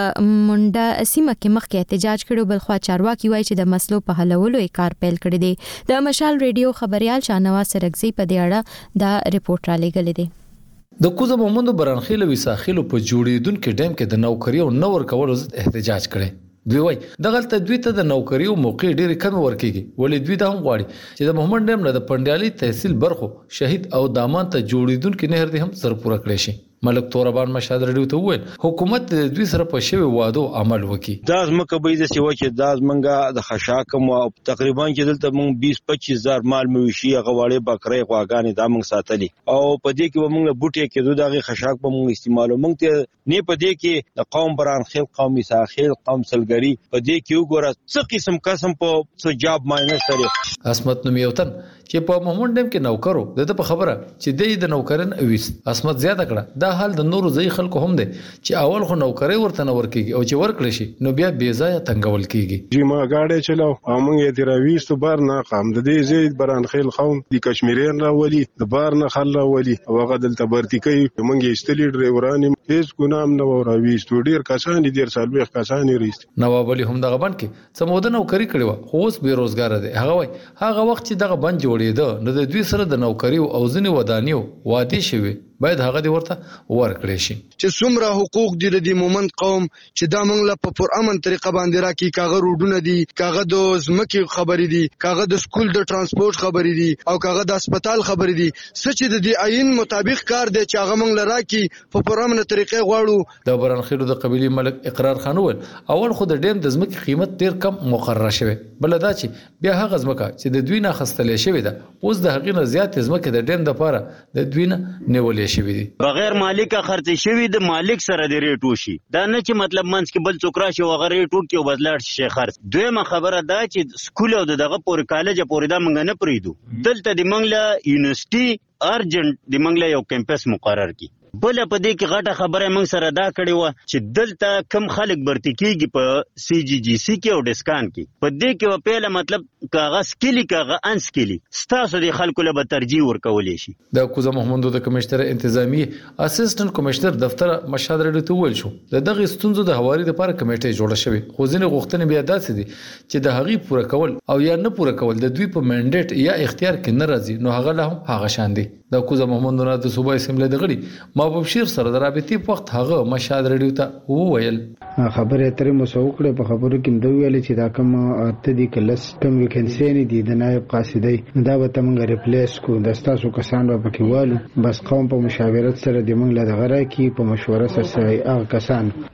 منډه سیمه کې مخکې احتجاج کړو، بلخوا چارواکي وایي چې د مسلو په حلولو یې کار پیل کړی دی. د مشال ریډیو خبريال شاهنواز سرګزی په دې اړه دا ریپورت را لګل دي. د کوزه مومندو برانخیل وساخیل په جوړیدونکو ډیم کې د نوکری او نور کولو احتجاج کړي. دوی وای دغه ته دوی ته د نوکری او موقع ډېر کم ورکیږي، ولې دوی دا هم غواړي چې د محمد ډیم نه د پندیالي تحصیل برخو شهید او دامان ته جوړیدونکو نهر دي هم سر پوره کړی شي. ملک توربان مشهد رډیو ته وویل حکومت د دوی سره په شوی وادو عمل وکړي. دا زمکه به د سیوا چې دا زمنګه د خشاکم او تقریبا چې دلته مونږ بیس پچیس هزار مال موشي غواړي بکرې غواګانې دا مونږ ساتلي او په دې کې مونږ بوټي کې دوه دغه خشاک به مونږ استعمالو. مونږ ته نه په دې کې د قوم برانخیل، قومي ساخیل، قوم سلګری په دې کې وګوره څه قسم قسم په څه جاب ماینس لري. اسمت نوم یو تن چې په محمد ډیم کې نوکرو د په خبره چې د نوکرن اویس اسمت زیاته کړه. دا حال د نورو ځای خلکو هم دی چې اول خو نوکری ورته نه ورکیږي او چې ورکړي شي نو بیا بې ځایه تنګول کیږي. چې ما گاډي چلاو او موږ یې تراويستو بار نه قام د دې زید برانخیل قوم د کشمیرین راولي د بار نه خل راولي او هغه دلته برتی کوي. موږ یې استلی ډرایوران هیڅ ګنام نه وراويستو، ډیر کسان دي ډیر سالوي کسان ریست. نواب علي هم دغه بند کې سموده نوکری کړي و خو اوس بے روزګار دي. هغه وای هغه وخت چې دغه بند جوړېده نو د دوی سره د نوکری او ځنی ودانیو وادي شوی باید هغه دی ورته ورکړي شي. چې څومره حقوق دي د مومند قوم چې دا موږ له په پرامن طریقه باندې راکې کاغه روډونه دي، کاغه د زمکي خبرې دي، کاغه د سکول د ترانسپورت خبرې دي او کاغه د هسپتال خبرې دي. سچ د دې عین مطابق کار دی چې هغه موږ لراکې په پرامن طریقه غواړو. د برانخیلو د قبيله ملک اقرار خان ول اول خو د ډیم د زمکي قیمت ډیر کم مقرره شوی، بل دا چې بیا هغه زمکه چې د دوی نه خستلې شوی ده اوس د هغې نه زیات زمکه د ډیم د لپاره د دوی نه نیولې شوی دي. بغیر مالک خرڅ شوی د مالک سره د ریټ وشي، دا نه چې مطلب منځ کې بل څوک راشي او هغه ریټ ورکړي او بدلاړ شي خرڅ. دویمه خبره دا چې سکول او دغه پورې کالج پورې دا موږ نه پریدو. دلته د منګله یونیورسيټي ارجنټ د منګله یو کیمپس مقرر کی. بل په دې کې غټه خبره موږ سره دا کړې و چې دلته کم خلک برتی کیږي په سی جی جی سی کې او ډسکان کې. په دې کې په پیله مطلب کاغذ کلی کاغذ انس کلی ستاسو د خلکو له ترجیح ورکولې شي. د کوزه محمد د کمشنر انتظامی اسسټنټ کمشنر دفتر مشهد رډیو ته ویل شو د دغه ستونزو د هواري لپاره کمیټه جوړه شوې، خو ځینې غوښتنې بیا داسې دي چې د هغې پوره کول او یا نه پوره کول د دوی په منډیټ یا اختیار کې نه راځي، نو هغه له هم هغه شان دي. د کوزه محمد نه د صوبایي اسمبلی د غړي محبوب شیر سره د رابطې په وخت هغه مشهد رډیو ته وویل خبره ترې مو سو کړه. په خبرو کې دوی ویل چې دا کوم اته دي کلس کم ویکنسي دي د نائب قاصدی دا به تمنګ ریپلیس کو د تاسو کسان به پکې والو، بس قوم په مشاورت سره د موږ له غره کې په مشوره سره هغه کسان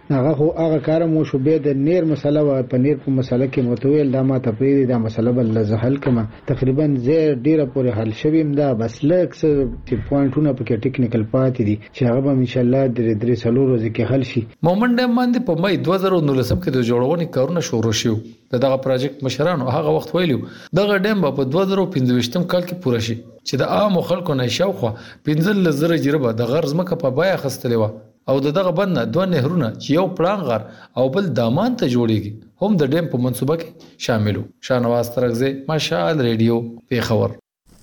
هغه خو هغه کار مو شو به د نیر مسله و پنیر په مسله کې متویل دا ما ته پری دا مسله بل زحل کما تقریبا زه ډیره پورې حل شویم دا بس لکه چې پوینټونه په ټیکنیکل پاتې دي چې هغه به ان شاء الله درې درې سلو ورځې کې حل شي. مومن ډیم باندې په مې دوه زره نولس کې د جوړونې کارونه شروع شو. دغه پروجیکټ مشرانو هغه وخت ویلو دغه ډیم په دوه زره پنځه کال کې پوره شي چې د عام خلکو نه شاوخوا پنځه زره جربه د غرض مکه په بیا خستلې و او دغه بند دوه نهرونه چې یو پلان غر او بل دامان ته جوړیږي هم د ډیم په منصوبه کې شاملو. شانواز ترغزه مشال ریډیو پیښور.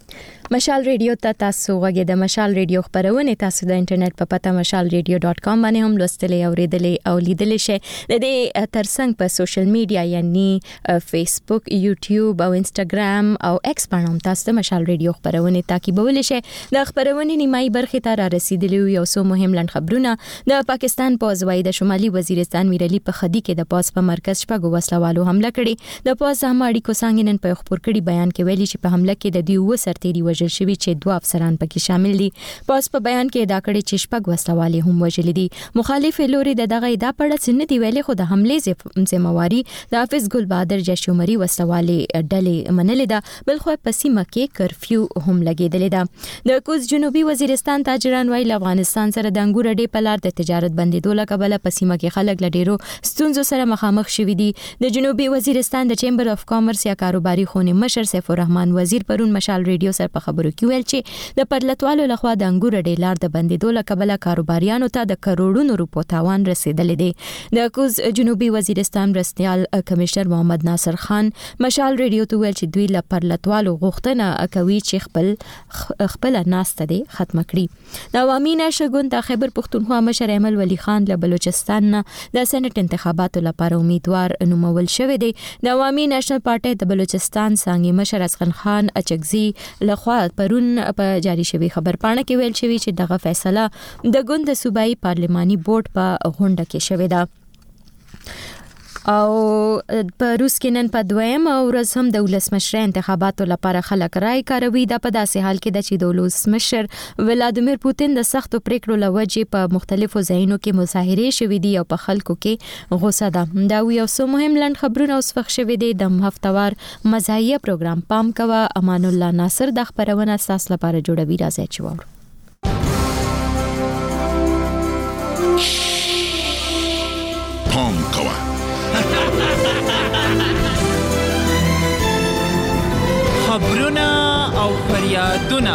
مشال ریډیو ته تاسو غږی د مشال ریډیو خبرونه تاسو د انټرنیټ په پته مشال ریډیو ډاټ کام باندې هم لوستلې او ریډلې او لیدلې شئ. د دې ترڅنګ په سوشل میډیا یعنی فیسبوک، یوټیوب او انستګرام او ایکس باندې هم تاسو د مشال ریډیو خبرونه تعقیبولای شئ. د خبرونه نیمای برخه ته را رسیدلی یو څو مهم لند خبرونه. د پاکستان پوز وای د شمالي وزیرستان میرلی په خدي کې د پوز په مرکز شپږ وسلوالو حمله کړې. د پوز اماړي کو څنګه نن په خبر کړي بیان کې ویلي چې په حمله کې د دیو سرتيري وژل شوی چې دوه افسران پکې شامل دي. پاس په بیان کې دا کړي چې شپږ وسلوالي هم وژل دي. مخالف لوري د دغه ادعا په اړه څه دی ویلي خو د حمله ذمہواری د حافظ ګل بهادر جیش عمري وسلوالي ډلې منلې ده. بل خو په سیمه کې کرفیو هم لګیدلې ده. د کوز جنوبي وزیرستان تاجران وایي افغانستان سره د انګور ډې په لار د تجارت بندیدو لکه په سیمه کې خلک لډیرو ستونزو سره مخامخ شوي دي. د جنوبي وزیرستان د چیمبر اف کامرس یا کاروباري خونې مشر سیف الرحمن وزیر پرون مشال ریډیو سره په خبرو کې ویل چې د پرلتوالو لخوا د انګور ډې لار د بندیدو لکه کاروباریانو ته د کروڑونو روپو تاوان رسیدلې دی. د کوز جنوبي وزیرستان مرستیال کمشنر محمد ناصر خان مشال ریډیو ته ویل چې دوی له پرلتوالو غوښتنه کوي چې خپل خپل ناسته دي ختم کړي. د عوامي نشر ګوند د خیبر پښتونخوا مشر احمد ولی خان له بلوچستان نه د سېنات انتخاباتو لپاره امیدوار نومول شوی دی. د عوامي نېشنل پارټي د بلوچستان څنګه مشر اسخن خان اچکزي لخوا پرون په جاری شوی خبر پاڼه کې ویل شوی چې دغه فیصله د ګوند صوبایي پارلماني بورډ په غونډه کې شوې ده. او په روس کې نن په دویم ورځ هم د ولسمشر انتخاباتو لپاره خلک رائے کاروي. دا په داسې حال کې د چې د ولسمشر ولادیمیر پوتین د سختو پریکړو لوجې په مختلفو ځایونو کې مظاهرې شوې دي او په خلکو کې غوسه ده. دا یو څو مهم لند خبرونه اوس وخت شوې دي. د هفتوار مزاحیه پروګرام پام کوه. امان الله ناصر د خبرونه اساس لپاره جوړوي. راځي چې وور پام کوه. خبرونه او فریادونه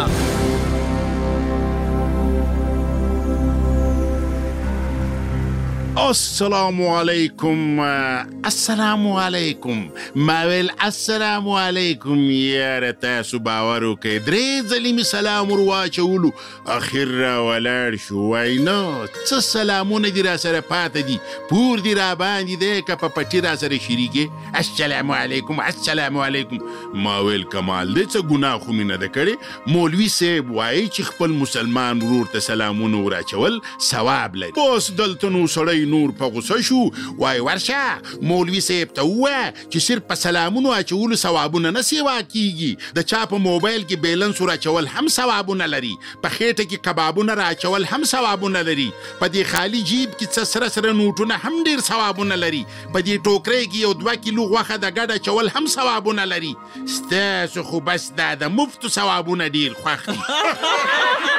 السلام علیکم السلام علیکم ماویل السلام علیکم یاره تاسو باور وکړئ درې ځلې مې سلام ورواچولو اخر را ولاړ شو. وای نه څه سلامونه دي را سره پاتې دي پور دي را باندې دی که په پټي را سره شریکې السلام علیکم السلام علیکم. ماویل کمال دی څه ګناه خو مې نه ده کړې. مولوي صاحب وایي چې خپل مسلمان ورور ته سلامونه وراچول ثواب لري. اوس دلته نو سړی نور په غوسه شو. وای ورشه مولوي صاحب ته ووایه چې صرف په سلامونو اچولو ثوابونه نه سیوا کیږي. د چا په موبایل کې بیلنس ور هم ثوابونه لري. په خېټه کې کبابونه را اچول هم ثوابونه لري. په دې خالی جیب کې څه سره سره نوټونه هم ډیر ثوابونه لري. په دې ټوکرۍ کې یو دوه کیلو غوښه د ګډه اچول هم ثوابونه لري. ستاسو خو بس دا د مفتو ثوابونه ډیر خوښ دي.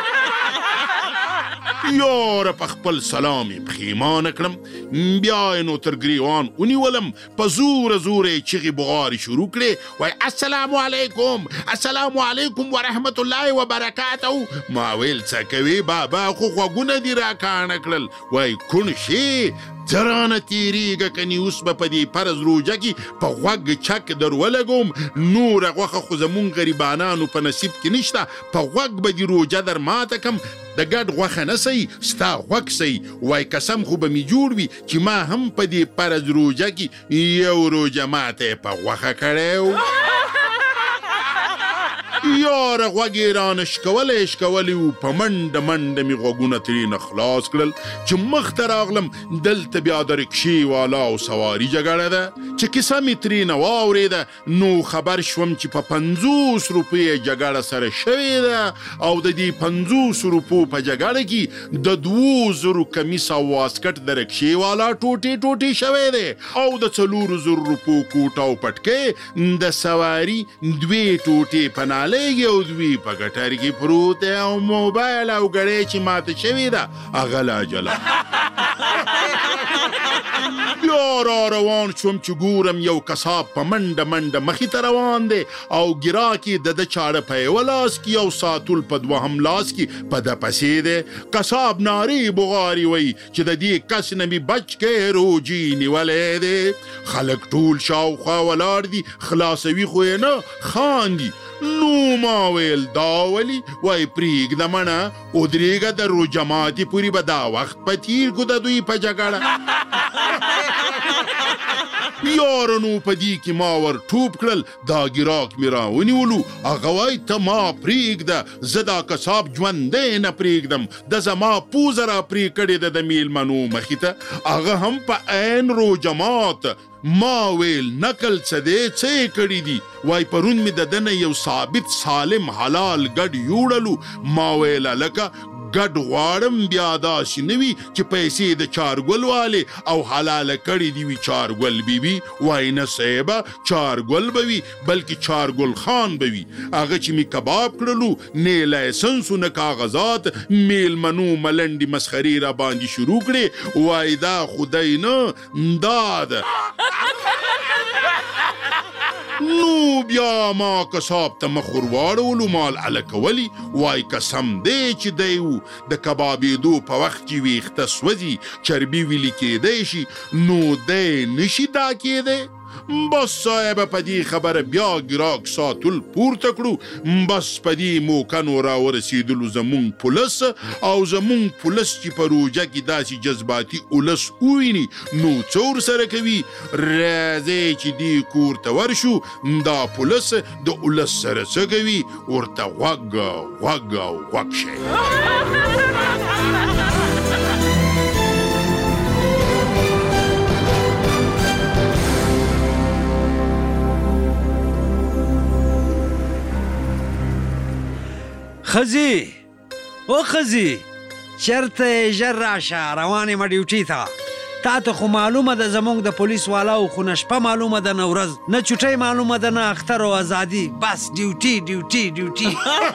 یاره په خپل سلام یې پښیمانه کړم. بیا یې نو تر ګریوان ونیولم. په زوره زوره یې چغې بغارې شروع کړې. وای السلام علیکم السلام علیکم ورحمت الله وبرکاته. ما ویل څه کوې بابا خو غوږونه دې را کاڼه کړل. وای کوڼ شې زرانه تیریږه کني اوس به په دې فرض روژه کې په غوږ چک در ولګوم. نوره غوښه خو زمونږ غریبانانو په نصیب کې نشته. په غوږ به دې روژه در ماته کم. د ګډ غوښه نه سي ستا غوږ سي. وای قسم خو به مې جوړ وي چې ما هم په دې فرض روژه کې یو روژه ماته په غوښه کړی یاره غوږ یې رانه شکولی شکولی و په منډه منډه مې غوږونه ترېنه خلاص کړل چې مخ ته راغلم دلته بیا د رکشې والا او سواري جګړه ده چې کیسه مې ترېنه واورېده نو خبر شوم چې په پنځوس روپۍ جګړه سره شوې ده او د دې پنځوس روپو په جګړه کې د دوو زرو کمیس او واسکټ د رکشې والا ټوټې ټوټې شوی دی او د څلورو زرو روپو کوټ او پټکۍ د سواري دوې ټوټې په نالۍ او دوی په ګټر کې پروت دی او موبایل او ګړۍ چې ماته شوې ده هغه لا جلا بیا را روان شوم چې ګورم یو کساب په منډه منډه مخې ته روان دی او ګراک یې د ده چاړه په یوه لاس کې او ساتول په دوهم لاس کې په ده پسې دی کساب نارې بغارې وایي چې د دې کس نه مې بچ کې روجي نیولی دی خلک ټول شاوخوا ولاړ دي خلاصوي خو یې نه خاندي نو ما ویل دا ولي وای پرېږده مڼه ودرېږه د روژه ماتې پورې به دا وخت په تېر کړو د دوی په جګړه یاره نو په دې کې ما ور ټوپ کړل دا ګراک مې راونیولو هغه وای ته ما پرېږده زه دا کساب ژوندی نه پرېږدم د زما پوزه را پرې کړې ده د میلمنو مخې ته هغه هم په عین روژه مات ما ویل نکل څه دی څه یې کړي دي وای پرون مې د ده نه یو ثابت سالم حلال ګډ یوړلو ما ویل هلکه ګډ غواړم بیا داسې نه وي چې پیسې د چارګل والې او حلاله کړي دي وي چارګل بیبي وای نه صیبه چارګل به وي بلکې چارګل خان به وي هغه چې مې کباب کړلو نه لایسنس و نه کاغذات میلمنو ملنډې مسخرې را باندې شروع کړې وای دا خدای نه دا ده نو بیا ما کساب ته مخ ور واړولو مال الکولی وای قسم دی چې دی و د کبابېدو په وخت کې ویښته سوځي چربي ویلي کېدی شي نو دی نشي دا کېدی بس صاحب په دې خبره بیا ګراک ساتل پورته کړو بس په دې موقع نو راورسېدلو زمونږ پولیس او زمونږ پولیس چې په روژه کې داسې جذباتي اولس وویني نو څه ورسره کوي راځئ چې دې کور ته ورشو دا پولیس د اولس سره څه کوي ورته غوږ غوږ او غوږ شي خزی او خزی چرته ژر راشه روان یم ډیوټي ته تا ته خو معلومه ده زمونږ د پولیس والاو خو نه شپه معلومه ده نه ورځ نه چوټۍ معلومه ده نه اختر او ازادي بس ډیوټي ډیوټي ډیوټي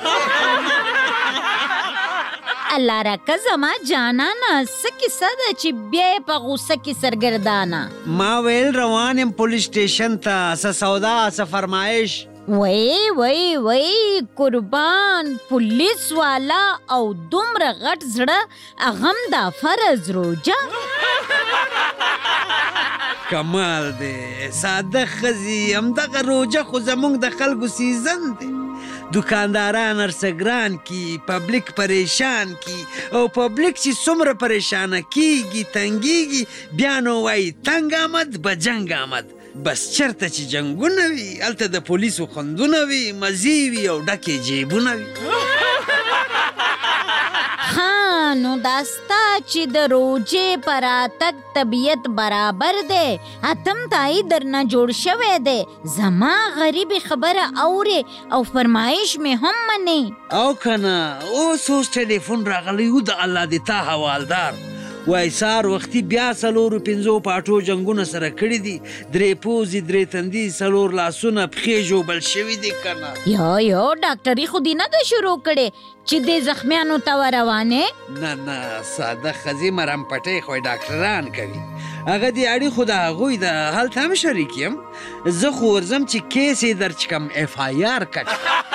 الله راکه زما جانانه څه کیسه ده چې بیا یې په غوسه کې سرګردانه ما ویل روان یم پولیس سټیشن ته څه سودا څه فرمایش وای وای وای قربان پولیس والا او دومره غټ زړه اغم دا فرض روجه کمال دی ساده خزي همدغه روجه خو زمونږ د خلکو سیزن دی دکانداران ارسګران کی پبلک پریشان کی او پبلک چې څومره پریشانه کیږي تنګیږي بیا نو وایي تنګ آمد به جنګ آمد بس چرته چې جنګونه وي هلته د پولیسو خوندونه وي مزې وي او ډکې جیبونه وي ها نو دا ستا چې د روجې په راتګ طبیعت برابر دی اتم تای درنه جوړ شوی دی زما غریبې خبره اورې او فرمایش مې هم منې او کنه اوس اوس ټلیفون راغلی و د الله د تا حوالدار وای سار وختي بیا څلورو پنځو پاټو جنګونه سره کړي دي درې پوزې درې تندي څلور لاسونه پښې ژوبل شوي دي کنه یو یو ډاکټري خو دې نه ده شروع کړې چې دې زخمیانو ته وروانې نه نه ساده ښځې مرم پټۍ خو ډاکټران کوي هغه دې اړې خو د هغوی د هلته هم شریک یم زه خو ورځم چې کیس یې درج کړم اف آی آر کټ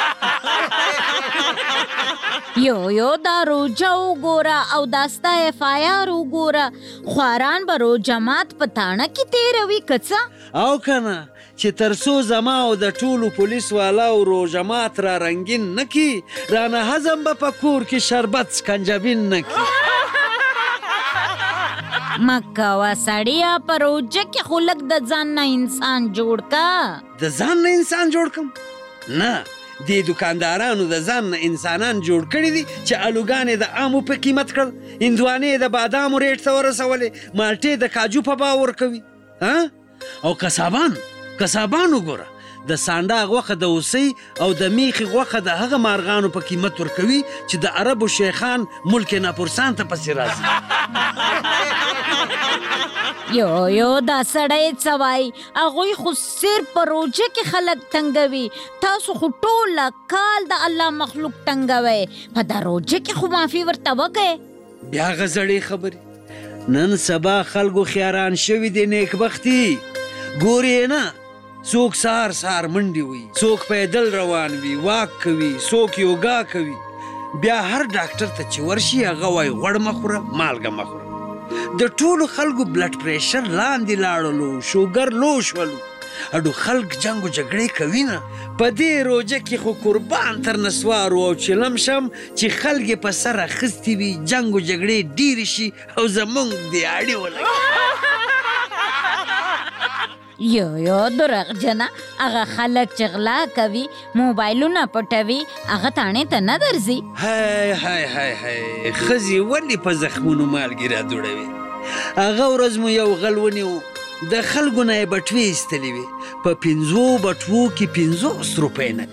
یو یو دا روجه وګوره او دا ستا اف آی آر وګوره خواران به روجه مات په تاڼه کې تېروي که څه او کنه چې تر څو زما او د ټولو پولیس والاو روژه مات را رنګین نه کي رانه هضم به په کور کې شربت سکنجبین نه کي مکوه سړیه په روجه کې خو لږ د ځان نه انسان جوړ کا د ځان نه انسان جوړ کم نه دې دکاندارانو د ځان نه انسانان جوړ کړي دي چې الوګانې د آمو په قیمت کړل، هندوانې د بادامو ریټ ته ورسولې، مالټې د کاجو په باور ورکوي. او قصابان قصابان وګوره، د سانډا غوښه د اوسۍ او د میخي غوښه د هغه مارغانو په قیمت ورکوي چې د عربو شیخان ملک ناپورسان ته پسې راځي. یو یو دا سړی څه وایي، هغوی خو صرف په روژه کې خلک تنګوي، تاسو خو ټوله کال د الله مخلوق تنګوئ، په دا روژه کې خو معافي ورته وکئ. بیا هغه زړې خبرې، نن سبا خلکو خیاران شوي دي نیکبختي. ګورې نه، څوک سهار سهار منډې وي، څوک پیدل روان وي، واک کوي، څوک یوګا کوي. بیا هر ډاکټر ته چې ورشي هغه وایي غوړ مه خوره، مالګه مه خوره. د ټولو خلکو بلډ پریشر لاندې لاړلو، شوګر لو شولو، اډو خلک جنګ و جګړې کوي نه. په دې روژه کې خو قربان تر نسوارو او چلم شم چې خلک یې په سر اخیستي وي، جنګ و جګړې ډېرې شي او زمونږ دیاړې ولګي. یو یو درغجنه، هغه خلک چې غلا کوي، موبایلونه پټوي، هغه تاڼې ته نه درځي. هی هی هی هی ښځې ولې په زخمونو مالګې را دوړوي؟ هغه ورځ مو یو غل ونیو، د خلکو نه یې بټوې ایستلې وې، په پنځو بټوو کې پنځوس روپۍ نه.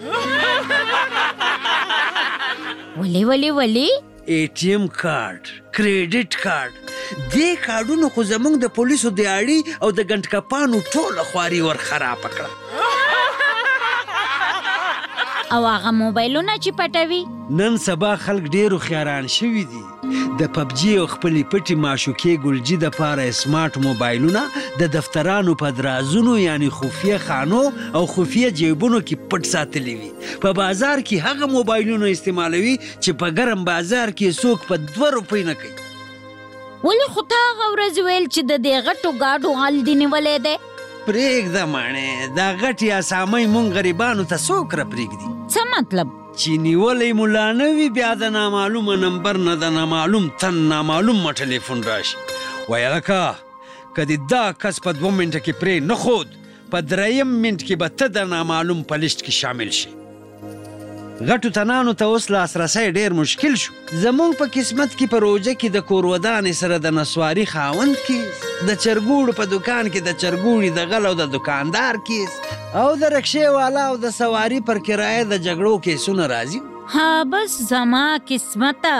ولې ولې ولې؟ ای ټي ایم کارډ، کریډټ کارډ، دې کارډونو خو زموږ د پولیسو دیاړي او د ګنټکپانو ټوله خواري ور خرابه کړه. او هغه موبایلونه چې پټوي، نن سبا خلک ډېر هوښیاران شوي دي. د پبجي او خپلې پټې معشوقې ګلجي دپاره سمارټ موبایلونه د دفترانو په درازونو یعنی خفیه خانو او خفیه جیبونو کې پټ ساتلي وي. په بازار کې هغه موبایلونه استعمالوي چې په ګرم بازار کې څوک په دوه روپۍ نه کوي. ولې خو تا هغه ورځ ویل چې د دې غټو ګاډو غل دې نیولی دی؟ پرېږده ماڼې، دا غټې اسامۍ مونږ غریبانو ته څوک راپرېږدي؟ څه مطلب؟ چې نیولی ملا نه وي، بیا د نامعلومه نمبر نه د نامعلوم تن نامعلوم ما ټلیفون راشي، وایي هلکه که دې دا کس په دوه منټه کې پرې نه ښود، په دریم منټ کې به ته د نامعلوم په لیست کې شامل شي. غټو تنانو ته اوس لاسرسی ډېر مشکل شو. زمونږ په قسمت کې په روژه کې د کور ودانې سره د نسواري خاوند کیس، د چرګوړو په دکان کې د چرګوړي د غل او د دکاندار کیس، او د رکشې والا او د سواري پر کرایه د جګړو کیسونه راځي. ها بس زما قسمته.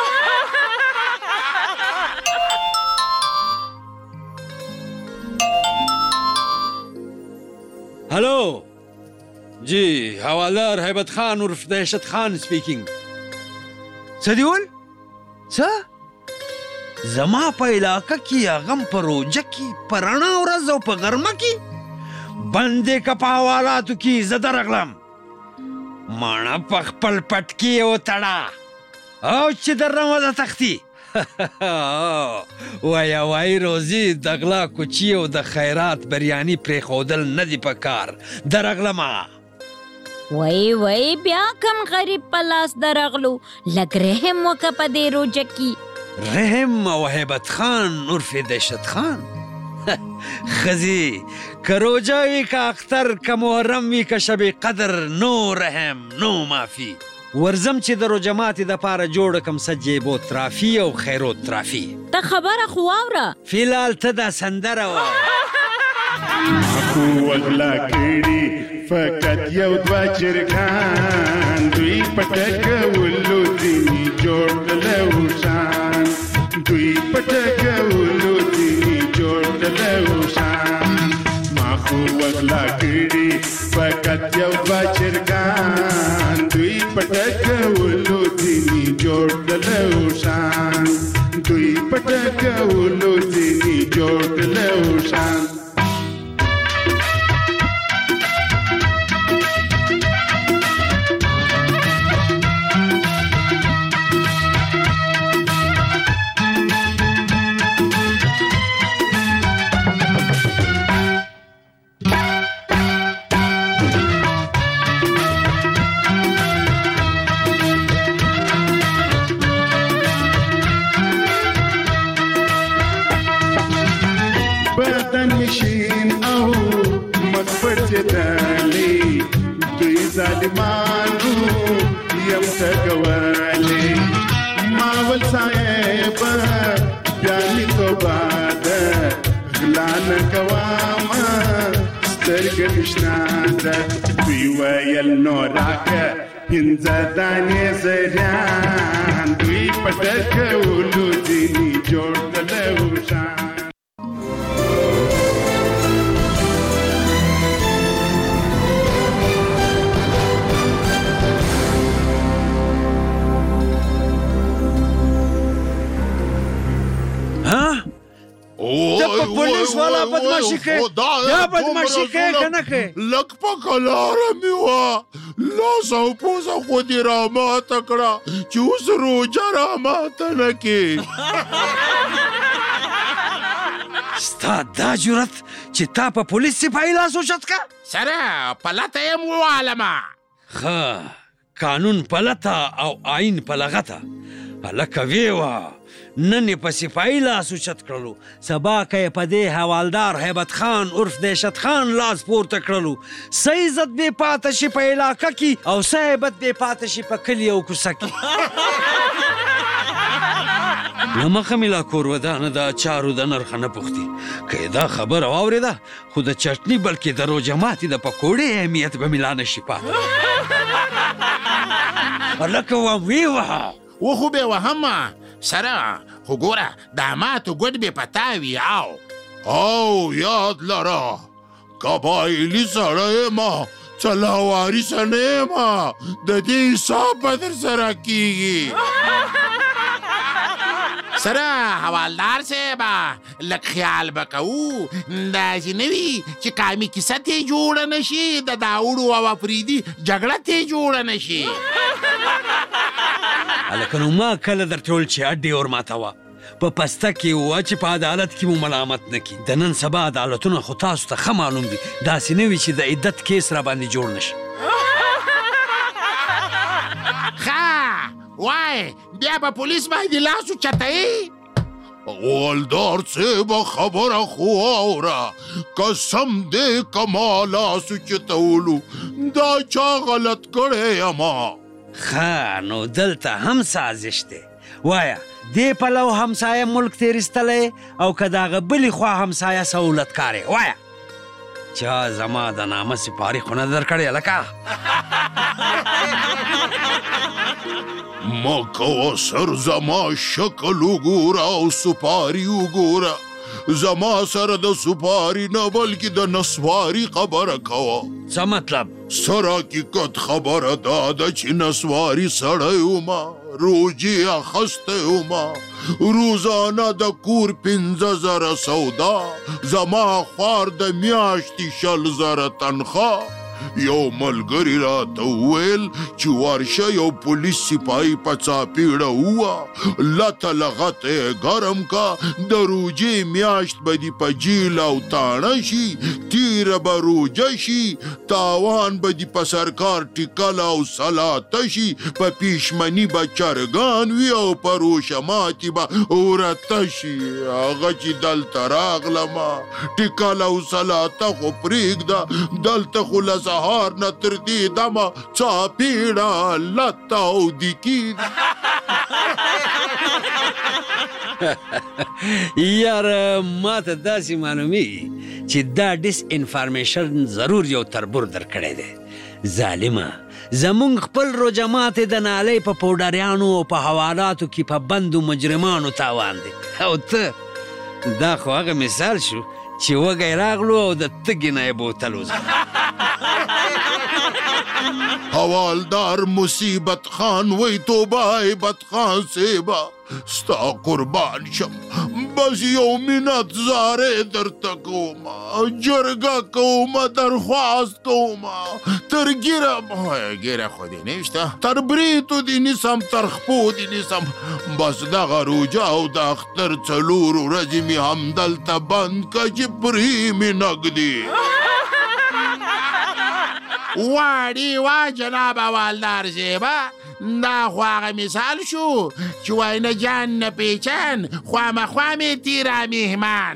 هلو جی، حوالدار هیبت خان عرف دهشت خان سپیکینگ. څه دی ول؟ څه؟ زما په علاقه کې هغم په روژه کې په رڼا ورځ او په غرمه کې بندې که په حوالاتو کې زه درغلم، ماڼه په خپل پټکي وتړه او چې در رمه تختی. وایه وایي روزي د غلا کوچي او د خیرات بریاني پرېښودل نه دي په کار، درغلمه. وای وای بیا کم غریب په لاس درغلو، لږ رحم وکړه په دې روژه کې. رحم او هیبت خان عرف دهشت خان. ښځې که روژه وي که اختر که محرم وي که شب قدر، نو رحم نو معافي. ورځم چې د روژه ماتې دپاره جوړه کړم سجیبو ترافي او خیرو ترافي. ته خبره خو واوره، فی الحال ته دا سندره وایه. اخو وغلا کړي فقط یو دوه چرګان، دوی پټکولو ځینې جوړ کړله اوښان، دوی پټکولو ځینې جوړ کړله اوښان. ما خو وغلا کړي فقط یو دوه چرګان، دوی پټکولو ځینې جوړ کړله اوښان، دوی پټکولو ځینې جوړ کړله اوښان. ظالمانو یم تکوالی ماول صاحب بیانی توبه ده غلان کواما سترګ نشنا ده دوی ویل نو راکه پنځه دانې زریان دوی په ټکولو ځینې جوړ کړلو شان ته په پولیس والا بدماشي کوي یا بدماشي کوي که نه کوي لږ په کلاره مې وه لاس او پوزه خو دې راماته کړه چې اوس روجه راماته نه کې ستا دا جرت چې تا په پولیس سپاهي لاس اوچت که سره پلته یم ووالمه ښه قانون پلته او آئین په لغته هلکه ویې وه نن یې په سپاهي لاس اوچت کړلو سبا که یې په دې حوالدار هیبت خان عرف دهشت خان لاس پورته کړلو څه عزت بې پاته شي په علاقه کې او څه هیبت بې پاته شي په کلي او کوڅه کې له مخه مې لا کورودانه د اچارو د نرخه نه پوښتي که یې دا خبره واورېده خو د چټني بلکې د روژه ماتې د پکوړې اهمیت به مې لا نشي پاته هلکه وام ویې وهه و خو به وهمه سره خو ګوره دا ماتو ګوډ به پتا وي او او یاد لره قبایلي سړی یم چلا وارثه نه یم د دې حساب به در سره کېږي سره حوالدار صاحب لږ خیال به کوو داسې نه وي چې کامې کیسه ترې جوړه نه شي د داوړو او افریدي جګړه ترې جوړه نه شي هلکه نو ما کله درته ویل چې اډې ورماتوه په پسته کې وه چې په عدالت کې مو ملامت نه کړي د نن سبا عدالتونه خو تاسو ته ښه معلوم دي داسې نه وي چې د عدت کیس راباندې جوړ نه شي ښه وای بیا به پولیس باندې لاس اوچتوي والدار صاحب خبره خو اوره قسم دې که ما لاس اوچتولو دا چا غلط کړی یما ښه نو دلته هم سازش دی وایه دې پلو همسایه ملک تېرېستلی او که د هغه بلې خوا همسایه سهولتکار یې وایه چا زما د نامه سپاري خو نه درکړې هلکه ما کوه سر زما شکل وګوره او سپاري وګوره زما سره د سپاري نه بلکې د نسواري خبره کوه څه مطلب سر حقیقت خبره دا ده چې نسواري سړی ومه روجې اخیستی ومه روزانه د کور پنځه زره سودا زما خوار د میاشتې شل زره تنخواه یو ملګري راته وویل چې ورشه یو پولیس سپاهي په څاپېړه ووه لته لغته یې ګرم کا د روجې میاشت به دې په جیل او تاڼه شي تیره به روجه شي تاوان به دې په سرکار ټیکله او سلاته شي په پیشمني به چرګان وي او په روشه ماتې به ورته شي هغه چې دلته راغلمه ټیکله او سلاته خو پرېږده دلته خو له سهار نه تر دې دمه څاپېړه لته او دیکي یاره ما ته داسې معلومیږي چې دا ډس انفارمیشن ضرور یو تربور درکړی دی ظالمه زمونږ خپل روجماتې د نالۍ په پوډریانو او په حوالاتو کې په بندو مجرمانو تاوان دی او ته دا خو هغه مثال شو چې وږی راغلو او د تږي نه یې بوتل وځه حوالدار مصیبت خان وی توبه عیبت خان صیبه ستا قربان شم بس یو منت زاره درته کومه جرګه کومه درخواست کومه تر ګیره ګیره خو دې نشته تر بریتو دې نیسم تر خپو دې نیسم بس دغه روجه او د اختر څلور ورځې مې همدلته بند که چې پرې مې نږدې واړې وا جناب حوالدار صاحبه دا خو هغه مثال شو چې وای نه جان نه پیچن خوامخوا مې تیره مهمان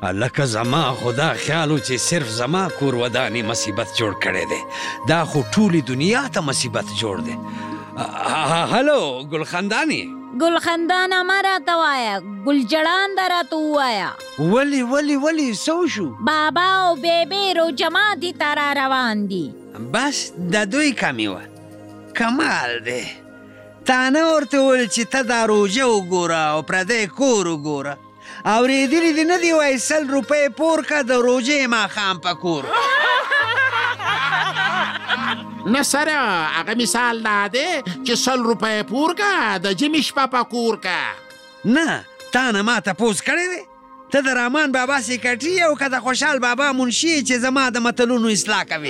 لکه زما خدا خیال و چې صرف زما کور ودانې مصیبت جوړ کړی دی دا خو ټولې دنیا ته مصیبت جوړ دی. هلو ګل خندانې ګل خندانه ما راته وایه ګل جړانده راته ووایه ولې ولې ولې څه وشو؟ بابا او بیبي روژه ماتي ته را روان دي. بس د دوی کمې وه. کمال دی تا نه ورته وویل چې ته دا روژه وګوره او پردی کور وګوره. اورېدلي دې نه دي وایي سل روپۍ پور که د روژې ماښام په کور. نه سره هغه مثال دا دی چې سل روپۍ پور که د جمې شپه په کور که. نه تا نه ما تپوس کړی دی ته د رحمان بابا سیکرټري او که د خوشحال بابا منشي چې زما د متلونو اصلاح کوي.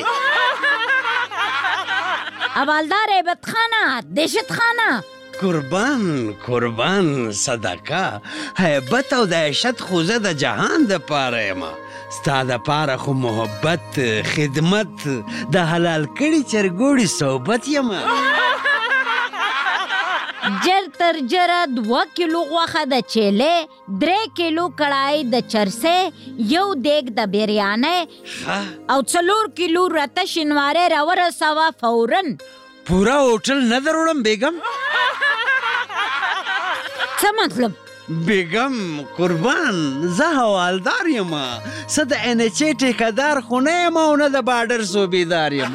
اولدار عبت خانه دشت خانه قربان قربان صدقه حیبت او د عشت خو زه د جهان دپاره یم. ستا دپاره خو محبت خدمت د حلال کړي چرګوړي صحبت یم. جر تر جره دوه کیلو غوښه د چیلې درې کیلو کړای د چرسې یو دیګ د بریانۍ او څلور کیلو رته شینوارې راورسوه فورن. پورا هوټل نه دروړم بیګم. څه مطلب؟ بیګم قربان زه حوالدار یم څه د این ایچ ای ټیکهدار خو نه یم او نه د باډر صوبېدار یم.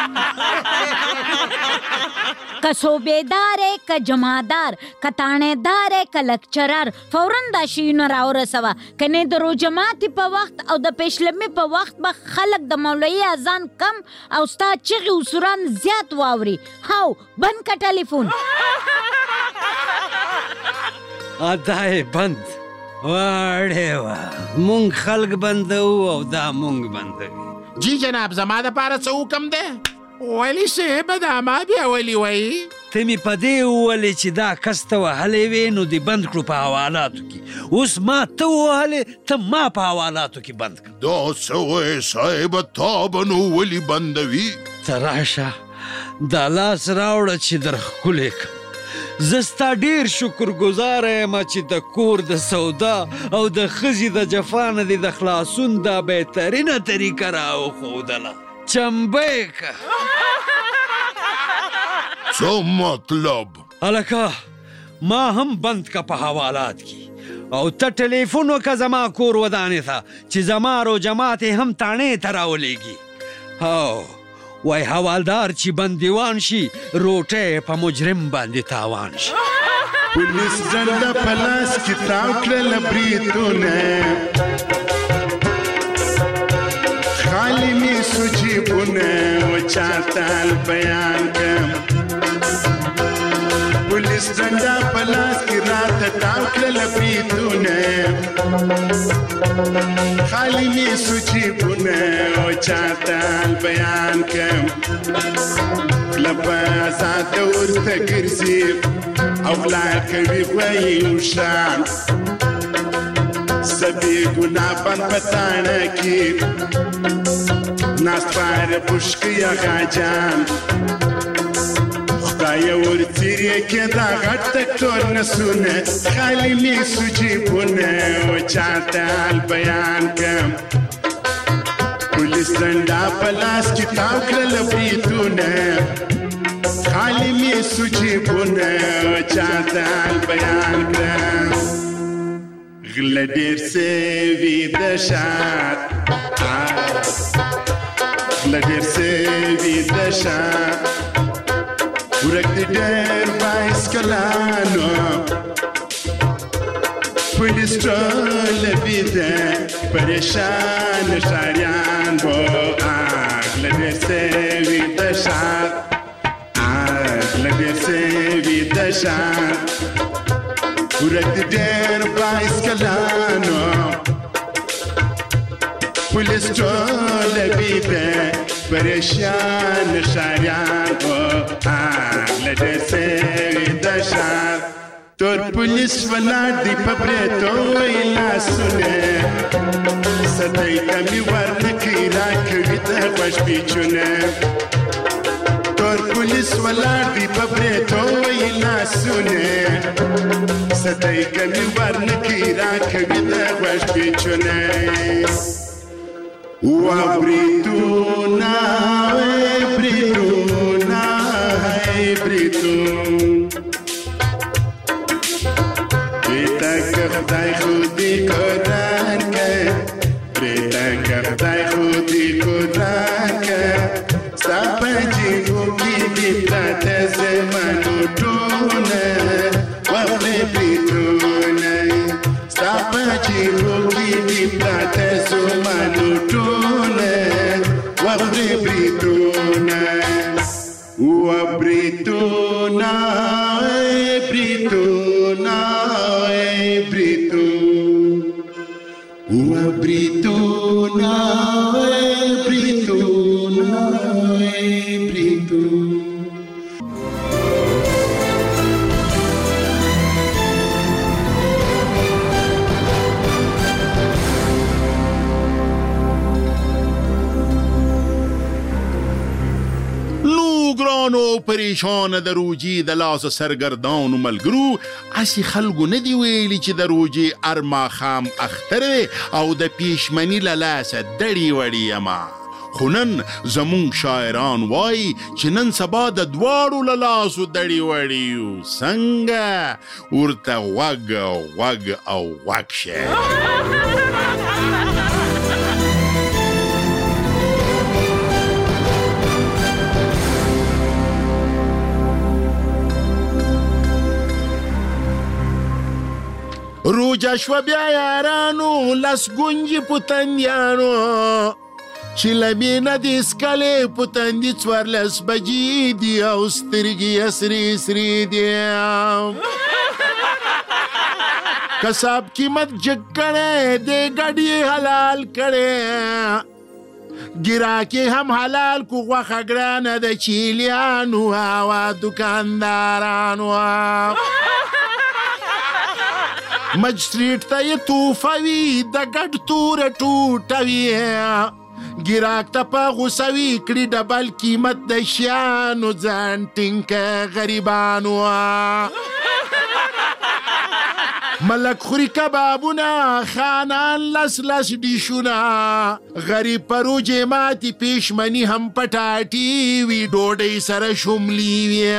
که صوبېدار یې که جمعدار که تاڼېدار یې که لکچرر فورن دا شیونه راورسوه کنې د روژه ماتي په وخت او د پیشلمي په وخت به خلک د مولوي اذان کم او ستا چغې او سوران زیات واوري. هاو بند که ټلیفون. دا یې بند واړې وه مونږ خلک بندوو او دا مونږ بندوي. جی جناب زما دپاره څه حکم دی؟ ولی صاحب دا ما بیا ولی وایي؟ ته مې په دې وولې چې دا کس ته وهلی وې نو دې بند کړو په حوالاتو کې. اوس ما ته ووهلې ته ما په حوالاتو کې بند کړ. دا څه وایې صاحب تا به نو ولې بندوي؟ ته راشه دا لاس راوړه چې در ښکلی کړم. زه ستا ډېر شکرګزاره یم چې د کور د سودا او د ښځې د جفا نه دې د خلاصون دا بهترینه طریقه راوښودله. چمبه که څه مطلب؟ هلکه ما هم بند که په حوالات کې او ته ټلیفون وکړه زما کور ودانې ته چې زما روژه ماتې هم تاڼې ته راولېږي. او وای حوالدار چې بندیوان شي روټۍ په مجرم باندې تاوان شي. پولیس ډنډه په لاس کې تاو کړله بریتونه خالی مې سو جیبونه و چاته بیان کړم. پولیس ډنډه په لاس کې راته تاو کړله بریتونه خالی مې سو جیبونه و چاته بیان کړم. کله په ازاده ورته ګرځي او غلا کړي به یې وشان سبې ګناه بند په تاڼه کې ناست پاره پوشکې هغه جان خدایه ورتېرې کې دا غټ ټکټور نسونه خالي مې سو جیبونه و چاته بیان کړم. پولیس ډنډه په لاس کې تاو کړله بریتونه خالي مې سو جیبونه و چاته بیان کړم. غله ډېر سوي د شات غله ډېر سوي د شات ورک دې ډېر بایسکلانو پولیس ټوله بیده پریشان ښاریان بو غله ډېر سوي د شات غله ډېر سوي د شات ورک دې ډېر بایسکلانو پولیس ټوله بیده پریشان ښاریان بو غله ډېر سوي د شات تور پولیس ولاړ دی په بریتو وی لاسونه سدی ته مې ورنکړي راکوي د خوښ پیچونه. نور پولیس ولاړ دي په بریتو وی لاسونه ستای کني ورنکي را کوي د غوږ پیچونه وبریتونه وبریتونه وبریتونه بیتا که خدای خودی کدن که بیتا که خدای خودی کدن که ستا پا جیبو کی دی پرات زمانو ٹونه وفر بیتونه ستا پا جیبو کی دی پرات زمانو ټونه وفر بیتونه وبریتونه وبریتونه وبریتونه وبریتونه وبریتونه ګرانو پریشان د روجي د لاس سرګردانو ملګرو اسی خلکو نه دی ویلي چې د روجي ارما خام اختر او د پیشمنی له لاسه دړي وړي یما خو نن زمونږ شاعران وایي چې نن سبا د دواړو له لاسو دړي وړي یو څنګه ورته غوږ غوږ او غوږ شه روجا شو بیا یارانو لس گنجی پتندیانو چې لبینه د اسکلې پتندی څوار لس بجې دي او سترګې یې سرې سرې دي کساب قیمت جګ کړی دی ګډ یې حلال کړی ګراکې هم حلال کو غوښه ګرانه د چیلیانو هوا دکاندارانو مجستریټ ته یې توفوي د ګډ توره ټوټوي ګراک ته په غوسه وي کړي ډبل قیمت د شیانو ځان ټینګه غریبانو ملک خوري کبابونه خانان لس لس ډیشونه غریب په روجې ماتې پیشمني هم پټاټي وي ډوډۍ سره شملي وي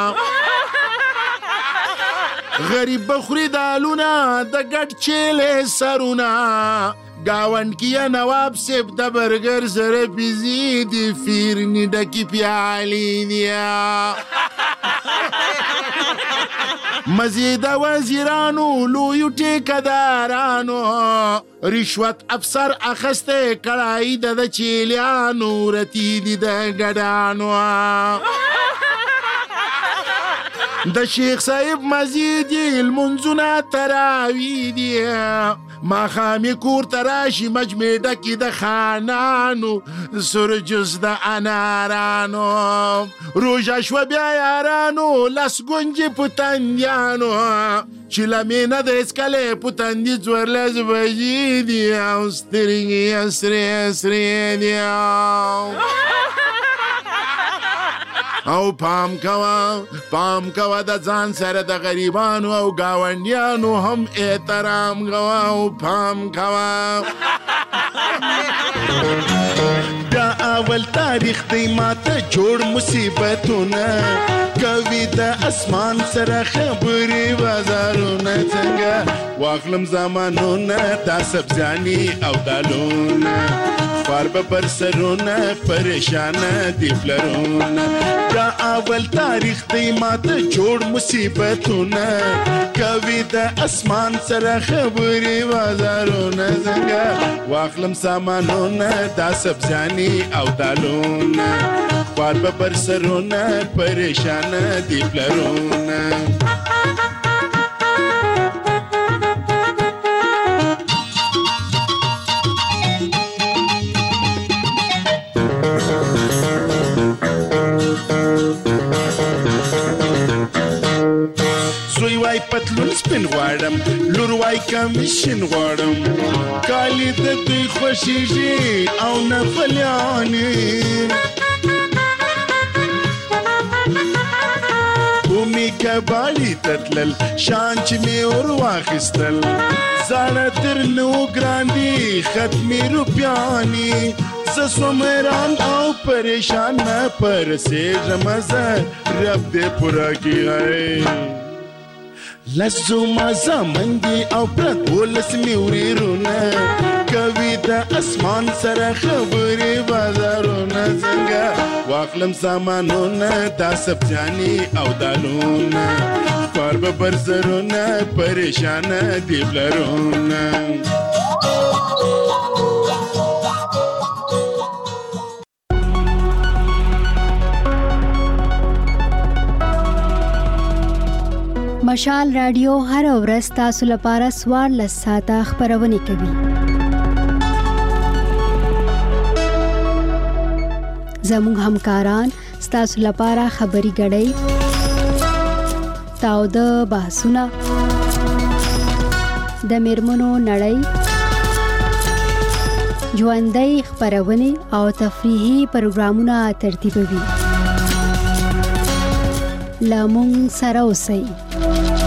غریب بخوری دالونه د ګډ چیلې سرونه گاوند کیا نواب سیب د برګر سره پیزي دي فیرني ډکی پیالي دیا مزید وزیرانو لویو ټیکدارانو رشوت افسر اخسته کړای د چیلیانو رتی دي د ګډانو د شیخ صاحب مزید المنځونه تراوی دي ماښامې کور ته راشي مجمې ډکې د خانانو سور جز د انارانو روژه شوه بیا یارانو لس ګونجې په تندیانو چې لمینه د اسکلې په تندي څوارلس بجې دي او سترګې یې سرې سرې دي او پام کوه پام کوه د ځان سره د غریبانو او ګاونډیانو هم احترام کوه او پام کوه دا اول تاریخ دی ماته جوړ مصیبتونه کوي د اسمان سره خبرې بازارونه څنګه واخلم زمانونه دا سبزیاني او دالونه خوار به پر سرونه پریشانه دی پلرونه دا اول تاریخ دی ماته جوړ مصیبتونه کوي د اسمان سره خبرې بازارونه څنګه واخلم سامانونه دا سبزیاني او دالونه خوار به پر سرونه پریشانه دی پلرونه پتلون سپین غواړم لور وای کمیشن غواړم کالی د دوی خوښیږي او نه فلیانې کباړي تتلل شان چې مې اور واخیستل زاړه تر نو ګراندي ختمي روپیاني زه سوم حیران او پریشان نه پرسېږم زه رب دې پوره کړي هی لسو مازه منګي او پرتولس مې ورېرونه کوي د اسمان سره خبرې بازارونه څنګه واخلم سامانونه دا سبزیانې او دالونه کار به پر سرونه پریشانه دي پلرونه مشال رادیو هر ورځ تاسو لپاره څوارلس ساعته خبرونه کوي. زموږ همکاران ستاسو لپاره خبري غړي تاو د بحثونه د میرمنو نړۍ ژوندۍ خبرونه او تفریحي پروګرامونه ترتیبوي. لامون سره اوسئ.